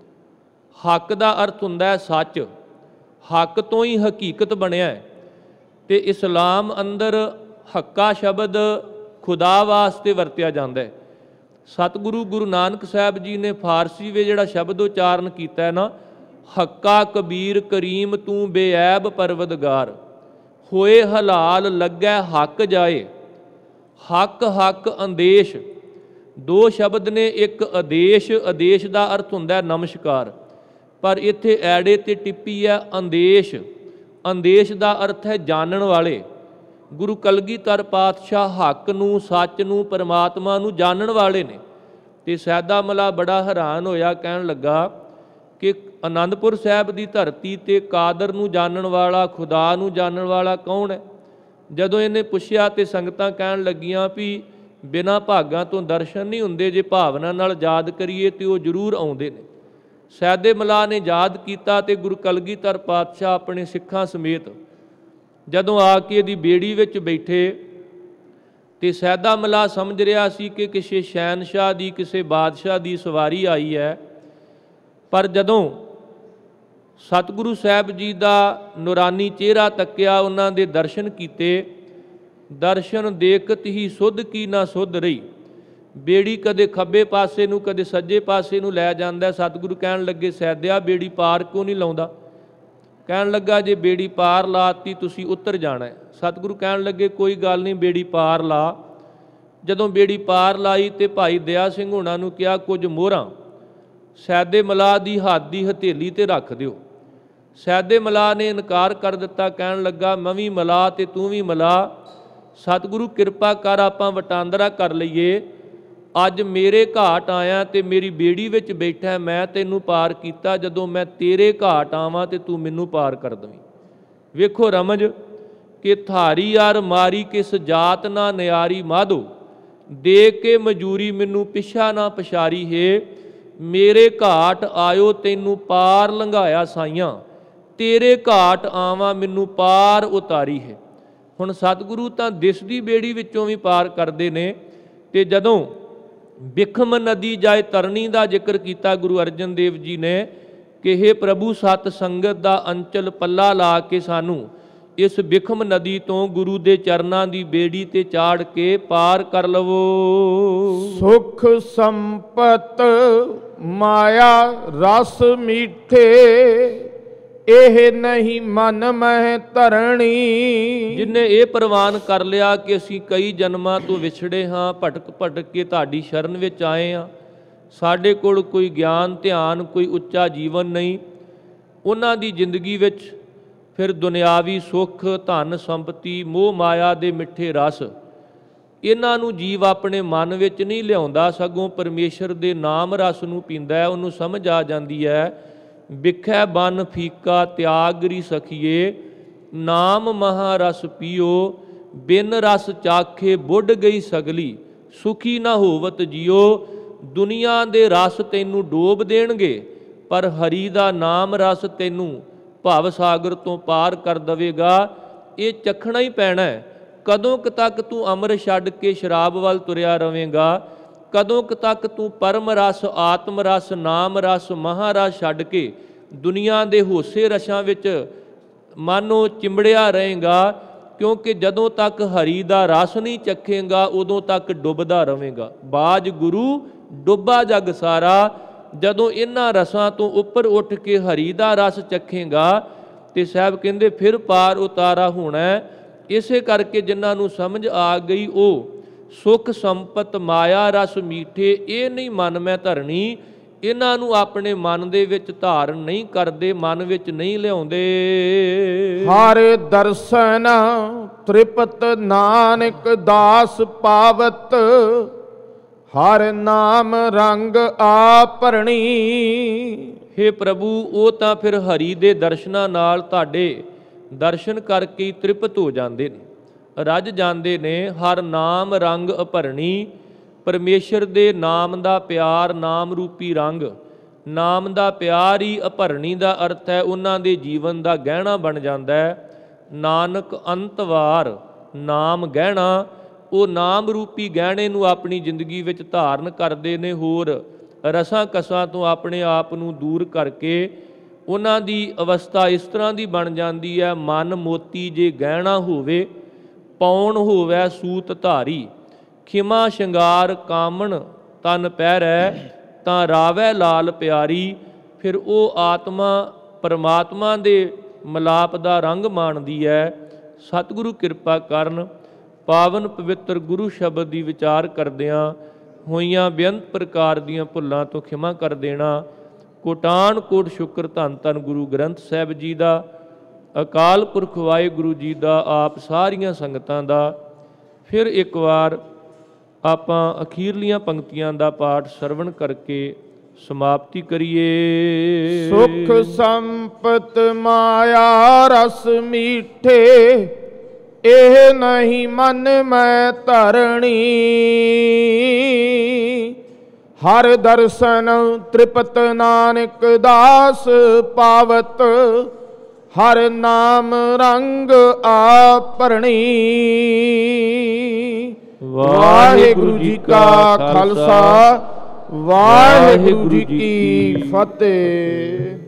ਹੱਕ ਦਾ ਅਰਥ ਹੁੰਦਾ ਹੈ ਸੱਚ, ਹੱਕ ਤੋਂ ਹੀ ਹਕੀਕਤ ਬਣਿਆ ਹੈ। ਤੇ ਇਸਲਾਮ ਅੰਦਰ ਹੱਕਾ ਸ਼ਬਦ ਖੁਦਾ ਵਾਸਤੇ ਵਰਤਿਆ ਜਾਂਦਾ ਹੈ। ਸਤਿਗੁਰੂ ਗੁਰੂ ਨਾਨਕ ਸਾਹਿਬ ਜੀ ਨੇ ਫਾਰਸੀ ਵਿੱਚ ਜਿਹੜਾ ਸ਼ਬਦ ਉਚਾਰਨ ਕੀਤਾ ਹੈ ਨਾ, ਹੱਕਾ ਕਬੀਰ ਕਰੀਮ ਤੂੰ ਬੇਐਬ ਪਰਵਦਗਾਰ, ਹੋਏ ਹਲਾਲ ਲੱਗੈ ਹੱਕ ਜਾਏ। ਹੱਕ ਹੱਕ ਅੰਦੇਸ਼ ਦੋ ਸ਼ਬਦ ਨੇ। ਇੱਕ ਆਦੇਸ਼, ਆਦੇਸ਼ ਦਾ ਅਰਥ ਹੁੰਦਾ ਹੈ ਨਮਸਕਾਰ, ਪਰ ਇੱਥੇ ਐੜੇ ਤੇ ਟਿੱਪੀ ਹੈ ਅੰਦੇਸ਼। ਅੰਦੇਸ਼ ਦਾ ਅਰਥ ਹੈ ਜਾਣਨ ਵਾਲੇ। ਗੁਰੂ ਕਲਗੀਧਰ ਪਾਤਸ਼ਾਹ ਹੱਕ ਨੂੰ, ਸੱਚ ਨੂੰ, ਪਰਮਾਤਮਾ ਨੂੰ ਜਾਣਨ ਵਾਲੇ ਨੇ। ਤੇ ਸੈਦਾ ਮਲਾਹ ਬੜਾ ਹੈਰਾਨ ਹੋਇਆ, ਕਹਿਣ ਲੱਗਾ ਕਿ ਆਨੰਦਪੁਰ ਸਾਹਿਬ ਦੀ ਧਰਤੀ ਤੇ ਕਾਦਰ ਨੂੰ ਜਾਣਨ ਵਾਲਾ, ਖੁਦਾ ਨੂੰ ਜਾਣਨ ਵਾਲਾ ਕੌਣ ਹੈ? ਜਦੋਂ ਇਹਨੇ ਪੁੱਛਿਆ ਤੇ ਸੰਗਤਾਂ ਕਹਿਣ ਲੱਗੀਆਂ ਵੀ ਬਿਨਾਂ ਭਾਗਾਂ ਤੋਂ ਦਰਸ਼ਨ ਨਹੀਂ ਹੁੰਦੇ, ਜੇ ਭਾਵਨਾ ਨਾਲ ਯਾਦ ਕਰੀਏ ਤੇ ਉਹ ਜ਼ਰੂਰ ਆਉਂਦੇ ਨੇ। ਸੈਦੇ ਮਲਾਹ ਨੇ ਯਾਦ ਕੀਤਾ ਤੇ ਗੁਰੂ ਕਲਗੀਧਰ ਪਾਤਸ਼ਾਹ ਆਪਣੇ ਸਿੱਖਾਂ ਸਮੇਤ ਜਦੋਂ ਆ ਕੇ ਇਹਦੀ ਬੇੜੀ ਵਿੱਚ ਬੈਠੇ, ਤੇ ਸੈਦਾ ਮਲਾਹ ਸਮਝ ਰਿਹਾ ਸੀ ਕਿ ਕਿਸੇ ਸ਼ਹਿਨਸ਼ਾਹ ਦੀ, ਕਿਸੇ ਬਾਦਸ਼ਾਹ ਦੀ ਸਵਾਰੀ ਆਈ ਹੈ। ਪਰ ਜਦੋਂ ਸਤਿਗੁਰੂ ਸਾਹਿਬ ਜੀ ਦਾ ਨੂਰਾਨੀ ਚਿਹਰਾ ਤੱਕਿਆ, ਉਹਨਾਂ ਦੇ ਦਰਸ਼ਨ ਕੀਤੇ, ਦਰਸ਼ਨ ਦੇਖਤ ਹੀ ਸੁੱਧ ਕੀ ਨਾ ਸੁੱਧ ਰਹੀ। ਬੇੜੀ ਕਦੇ ਖੱਬੇ ਪਾਸੇ ਨੂੰ, ਕਦੇ ਸੱਜੇ ਪਾਸੇ ਨੂੰ ਲੈ ਜਾਂਦਾ। ਸਤਿਗੁਰੂ ਕਹਿਣ ਲੱਗੇ, ਸੈਦਿਆ ਬੇੜੀ ਪਾਰ ਕਿਉਂ ਨਹੀਂ ਲਾਉਂਦਾ? ਕਹਿਣ ਲੱਗਾ, ਜੇ ਬੇੜੀ ਪਾਰ ਲਾਤੀ ਤੁਸੀਂ ਉੱਤਰ ਜਾਣਾ ਹੈ। ਸਤਿਗੁਰੂ ਕਹਿਣ ਲੱਗੇ, ਕੋਈ ਗੱਲ ਨਹੀਂ, ਬੇੜੀ ਪਾਰ ਲਾ। ਜਦੋਂ ਬੇੜੀ ਪਾਰ ਲਾਈ ਤੇ ਭਾਈ ਦਇਆ ਸਿੰਘ ਹੋਣਾ ਨੂੰ ਕਿਹਾ, ਕੁਝ ਮੋਹਰਾਂ ਸੈਦੇ ਮਲਾਹ ਦੀ ਹੱਥ ਦੀ ਹਥੇਲੀ ਤੇ ਰੱਖ ਦਿਓ। ਸੈਦੇ ਮਲਾਹ ਨੇ ਇਨਕਾਰ ਕਰ ਦਿੱਤਾ, ਕਹਿਣ ਲੱਗਾ, ਮੈਂ ਵੀ ਮਲਾਹ ਤੇ ਤੂੰ ਵੀ ਮਲਾਹ, ਸਤਿਗੁਰੂ ਕਿਰਪਾ ਕਰ ਆਪਾਂ ਵਟਾਂਦਰਾ ਕਰ ਲਈਏ। ਅੱਜ ਮੇਰੇ ਘਾਟ ਆਇਆ ਤੇ ਮੇਰੀ ਬੇੜੀ ਵਿੱਚ ਬੈਠਾ, ਮੈਂ ਤੈਨੂੰ ਪਾਰ ਕੀਤਾ, ਜਦੋਂ ਮੈਂ ਤੇਰੇ ਘਾਟ ਆਵਾਂ ਤੇ ਤੂੰ ਮੈਨੂੰ ਪਾਰ ਕਰ ਦਵੀਂ। ਵੇਖੋ ਰਮਜ ਕਿ ਥਾਰੀ ਯਾਰ ਮਾਰੀ, ਕਿਸ ਜਾਤ ਨਾ ਨਿਆਰੀ ਮਾਧੋ, ਦੇ ਕੇ ਮਜੂਰੀ ਮੈਨੂੰ ਪਿਛਾ ਨਾ ਪਛਾਰੀ ਹੈ। ਮੇਰੇ ਘਾਟ ਆਇਓ ਤੈਨੂੰ ਪਾਰ ਲੰਘਾਇਆ ਸਾਈਆਂ, ਤੇਰੇ ਘਾਟ ਆਵਾਂ ਮੈਨੂੰ ਪਾਰ ਉਤਾਰੀ ਹੈ। ਹੁਣ ਸਤਿਗੁਰੂ ਤਾਂ ਦਿਸਦੀ ਬੇੜੀ ਵਿੱਚੋਂ ਵੀ ਪਾਰ ਕਰਦੇ ਨੇ। ਤੇ ਜਦੋਂ ਬਿਖਮ ਨਦੀ ਜਾਏ ਤਰਨੀ ਦਾ ਜ਼ਿਕਰ ਕੀਤਾ ਗੁਰੂ ਅਰਜਨ ਦੇਵ ਜੀ ਨੇ, ਕਿ हे ਪ੍ਰਭੂ ਸਤ ਸੰਗਤ ਦਾ ਅੰਚਲ ਪੱਲਾ ਲਾ ਕੇ ਸਾਨੂੰ ਇਸ ਬਿਖਮ ਨਦੀ ਤੋਂ ਗੁਰੂ ਦੇ ਚਰਨਾਂ ਦੀ ਬੇੜੀ ਤੇ ਚਾੜ ਕੇ ਪਾਰ ਕਰ ਲਵੋ। ਸੁਖ ਸੰਪਤ ਮਾਇਆ ਰਸ ਮੀਠੇ, ਇਹ ਨਹੀਂ ਮਨ ਮਹਿ ਧਰਣੀ। ਜਿਨੇ ਇਹ ਪ੍ਰਵਾਨ ਕਰ ਲਿਆ ਕਿ ਅਸੀਂ ਕਈ ਜਨਮਾਂ ਤੋਂ ਵਿਛੜੇ ਹਾਂ, ਭਟਕ ਭਟਕ ਕੇ ਤੁਹਾਡੀ ਸ਼ਰਨ ਵਿੱਚ ਆਏ ਹਾਂ, ਸਾਡੇ ਕੋਲ ਕੋਈ ਗਿਆਨ ਧਿਆਨ ਕੋਈ ਉੱਚਾ ਜੀਵਨ ਨਹੀਂ, ਉਹਨਾਂ ਦੀ ਜ਼ਿੰਦਗੀ ਵਿੱਚ ਫਿਰ ਦੁਨਿਆਵੀ ਸੁੱਖ ਧਨ ਸੰਪਤੀ ਮੋਹ ਮਾਇਆ ਦੇ ਮਿੱਠੇ ਰਸ ਇਹਨਾਂ ਨੂੰ ਜੀਵ ਆਪਣੇ ਮਨ ਵਿੱਚ ਨਹੀਂ ਲਿਆਉਂਦਾ, ਸਗੋਂ ਪਰਮੇਸ਼ਰ ਦੇ ਨਾਮ ਰਸ ਨੂੰ ਪੀਂਦਾ ਹੈ। ਉਹਨੂੰ ਸਮਝ ਆ ਜਾਂਦੀ ਹੈ ਬਿਖੈ ਬਨ ਫੀਕਾ ਤਿਆਗਰੀ ਸਖੀਏ, ਨਾਮ ਮਹਾਰਸ ਪੀਓ, ਬਿਨ ਰਸ ਚਾਖੇ ਬੁੱਢ ਗਈ ਸਗਲੀ, ਸੁਖੀ ਨਾ ਹੋਵਤ ਜੀਓ। ਦੁਨੀਆ ਦੇ ਰਸ ਤੈਨੂੰ ਡੋਬ ਦੇਣਗੇ, ਪਰ ਹਰੀ ਦਾ ਨਾਮ ਰਸ ਤੈਨੂੰ ਭਵ ਸਾਗਰ ਤੋਂ ਪਾਰ ਕਰ ਦਵੇਗਾ। ਇਹ ਚੱਖਣਾ ਹੀ ਪੈਣਾ ਹੈ। ਕਦੋਂ ਕੁ ਤੱਕ ਤੂੰ ਅੰਮ੍ਰਿਤ ਛੱਡ ਕੇ ਸ਼ਰਾਬ ਵੱਲ ਤੁਰਿਆ ਰਵੇਂਗਾ? ਕਦੋਂ ਕੁ ਤੱਕ ਤੂੰ ਪਰਮ ਰਸ ਆਤਮ ਰਸ ਨਾਮ ਰਸ ਮਹਾਰਸ ਛੱਡ ਕੇ ਦੁਨੀਆ ਦੇ ਹੋਸੇ ਰਸਾਂ ਵਿੱਚ ਮਾਨੋ ਚਿੰਬੜਿਆ ਰਹੇਗਾ? ਕਿਉਂਕਿ ਜਦੋਂ ਤੱਕ ਹਰੀ ਦਾ ਰਸ ਨਹੀਂ ਚੱਖੇਗਾ ਉਦੋਂ ਤੱਕ ਡੁੱਬਦਾ ਰਵੇਂਗਾ। ਬਾਜ ਗੁਰੂ ਡੁੱਬਾ ਜਗ ਸਾਰਾ। ਜਦੋਂ ਇਹਨਾਂ ਰਸਾਂ ਤੋਂ ਉੱਪਰ ਉੱਠ ਕੇ ਹਰੀ ਦਾ ਰਸ ਚੱਖੇਗਾ ਤੇ ਸਾਹਿਬ ਕਹਿੰਦੇ ਫਿਰ ਪਾਰ ਉਤਾਰਾ ਹੋਣਾ। ਇਸੇ ਕਰਕੇ ਜਿਨ੍ਹਾਂ ਨੂੰ ਸਮਝ ਆ ਗਈ ਉਹ ਸੁਖ ਸੰਪਤ ਮਾਇਆ ਰਸ ਮੀਠੇ, ਇਹ ਨਹੀਂ ਮਨ ਮੈਂ ਧਰਣੀ, ਇਹਨਾਂ ਨੂੰ ਆਪਣੇ ਮਨ ਦੇ ਵਿੱਚ ਧਾਰਨ ਨਹੀਂ ਕਰਦੇ, ਮਨ ਵਿੱਚ ਨਹੀਂ ਲਿਆਉਂਦੇ। ਹਰ ਦਰਸ਼ਨ ਤ੍ਰਿਪਤ ਨਾਨਕ ਦਾਸ ਪਾਵਤ, ਹਰ ਨਾਮ ਰੰਗ ਆ ਭਰਣੀ। हे ਪ੍ਰਭੂ, ਉਹ ਤਾਂ ਫਿਰ ਹਰੀ ਦੇ ਦਰਸ਼ਨਾਂ ਨਾਲ ਤੁਹਾਡੇ ਦਰਸ਼ਨ ਕਰਕੇ ਹੀ ਤ੍ਰਿਪਤ ਹੋ ਜਾਂਦੇ ਨੇ, ਰੱਜ ਜਾਂਦੇ ਨੇ। ਹਰ ਨਾਮ ਰੰਗ ਅਭਰਣੀ, ਪਰਮੇਸ਼ਰ ਦੇ ਨਾਮ ਦਾ ਪਿਆਰ, ਨਾਮ ਰੂਪੀ ਰੰਗ, ਨਾਮ ਦਾ ਪਿਆਰ ਹੀ ਅਭਰਣੀ ਦਾ ਅਰਥ ਹੈ ਉਹਨਾਂ ਦੇ ਜੀਵਨ ਦਾ ਗਹਿਣਾ ਬਣ ਜਾਂਦਾ ਹੈ। ਨਾਨਕ ਅੰਤਵਾਰ ਨਾਮ ਗਹਿਣਾ, ਉਹ ਨਾਮ ਰੂਪੀ ਗਹਿਣੇ ਨੂੰ ਆਪਣੀ ਜ਼ਿੰਦਗੀ ਵਿੱਚ ਧਾਰਨ ਕਰਦੇ ਨੇ। ਹੋਰ ਰਸਾਂ ਕਸਾਂ ਤੋਂ ਆਪਣੇ ਆਪ ਨੂੰ ਦੂਰ ਕਰਕੇ ਉਹਨਾਂ ਦੀ ਅਵਸਥਾ ਇਸ ਤਰ੍ਹਾਂ ਦੀ ਬਣ ਜਾਂਦੀ ਹੈ, ਮਨ ਮੋਤੀ ਜੇ ਗਹਿਣਾ ਹੋਵੇ, ਪੌਣ ਹੋਵੇ ਸੂਤ ਧਾਰੀ, ਖਿਮਾ ਸ਼ਿੰਗਾਰ ਕਾਮਣ ਤਨ ਪਹਿਰੈ, ਤਾਂ ਰਾਵੈ ਲਾਲ ਪਿਆਰੀ। ਫਿਰ ਉਹ ਆਤਮਾ ਪਰਮਾਤਮਾ ਦੇ ਮਿਲਾਪ ਦਾ ਰੰਗ ਮਾਣਦੀ ਹੈ। ਸਤਿਗੁਰੂ ਕਿਰਪਾ ਕਰਨ, ਪਾਵਨ ਪਵਿੱਤਰ ਗੁਰੂ ਸ਼ਬਦ ਦੀ ਵਿਚਾਰ ਕਰਦਿਆਂ ਹੋਈਆਂ ਬੇਅੰਤ ਪ੍ਰਕਾਰ ਦੀਆਂ ਭੁੱਲਾਂ ਤੋਂ ਖਿਮਾ ਕਰ ਦੇਣਾ। ਕੋਟਾਨ ਕੋਟ ਸ਼ੁਕਰ ਧੰਨ ਧੰਨ ਗੁਰੂ ਗ੍ਰੰਥ ਸਾਹਿਬ ਜੀ ਦਾ, ਅਕਾਲ ਪੁਰਖ ਵਾਹਿਗੁਰੂ ਜੀ ਦਾ, ਆਪ ਸਾਰੀਆਂ ਸੰਗਤਾਂ ਦਾ। ਫਿਰ ਇੱਕ ਵਾਰ ਆਪਾਂ ਅਖੀਰਲੀਆਂ ਪੰਕਤੀਆਂ ਦਾ ਪਾਠ ਸਰਵਣ ਕਰਕੇ ਸਮਾਪਤੀ ਕਰੀਏ। ਸੁਖ ਸੰਪਤ ਮਾਇਆ ਰਸ ਮੀਠੇ, ਇਹ ਨਹੀਂ ਮਨ ਮੈਂ ਧਰਣੀ। ਹਰ ਦਰਸ਼ਨ ਤ੍ਰਿਪਤ ਨਾਨਕ ਦਾਸ ਪਾਵਤ, ਹਰ ਨਾਮ ਰੰਗ ਆ ਭਰਣੀ। ਵਾਹਿਗੁਰੂ ਜੀ ਕਾ ਖਾਲਸਾ, ਵਾਹਿਗੁਰੂ ਜੀ ਕੀ ਫਤਿਹ।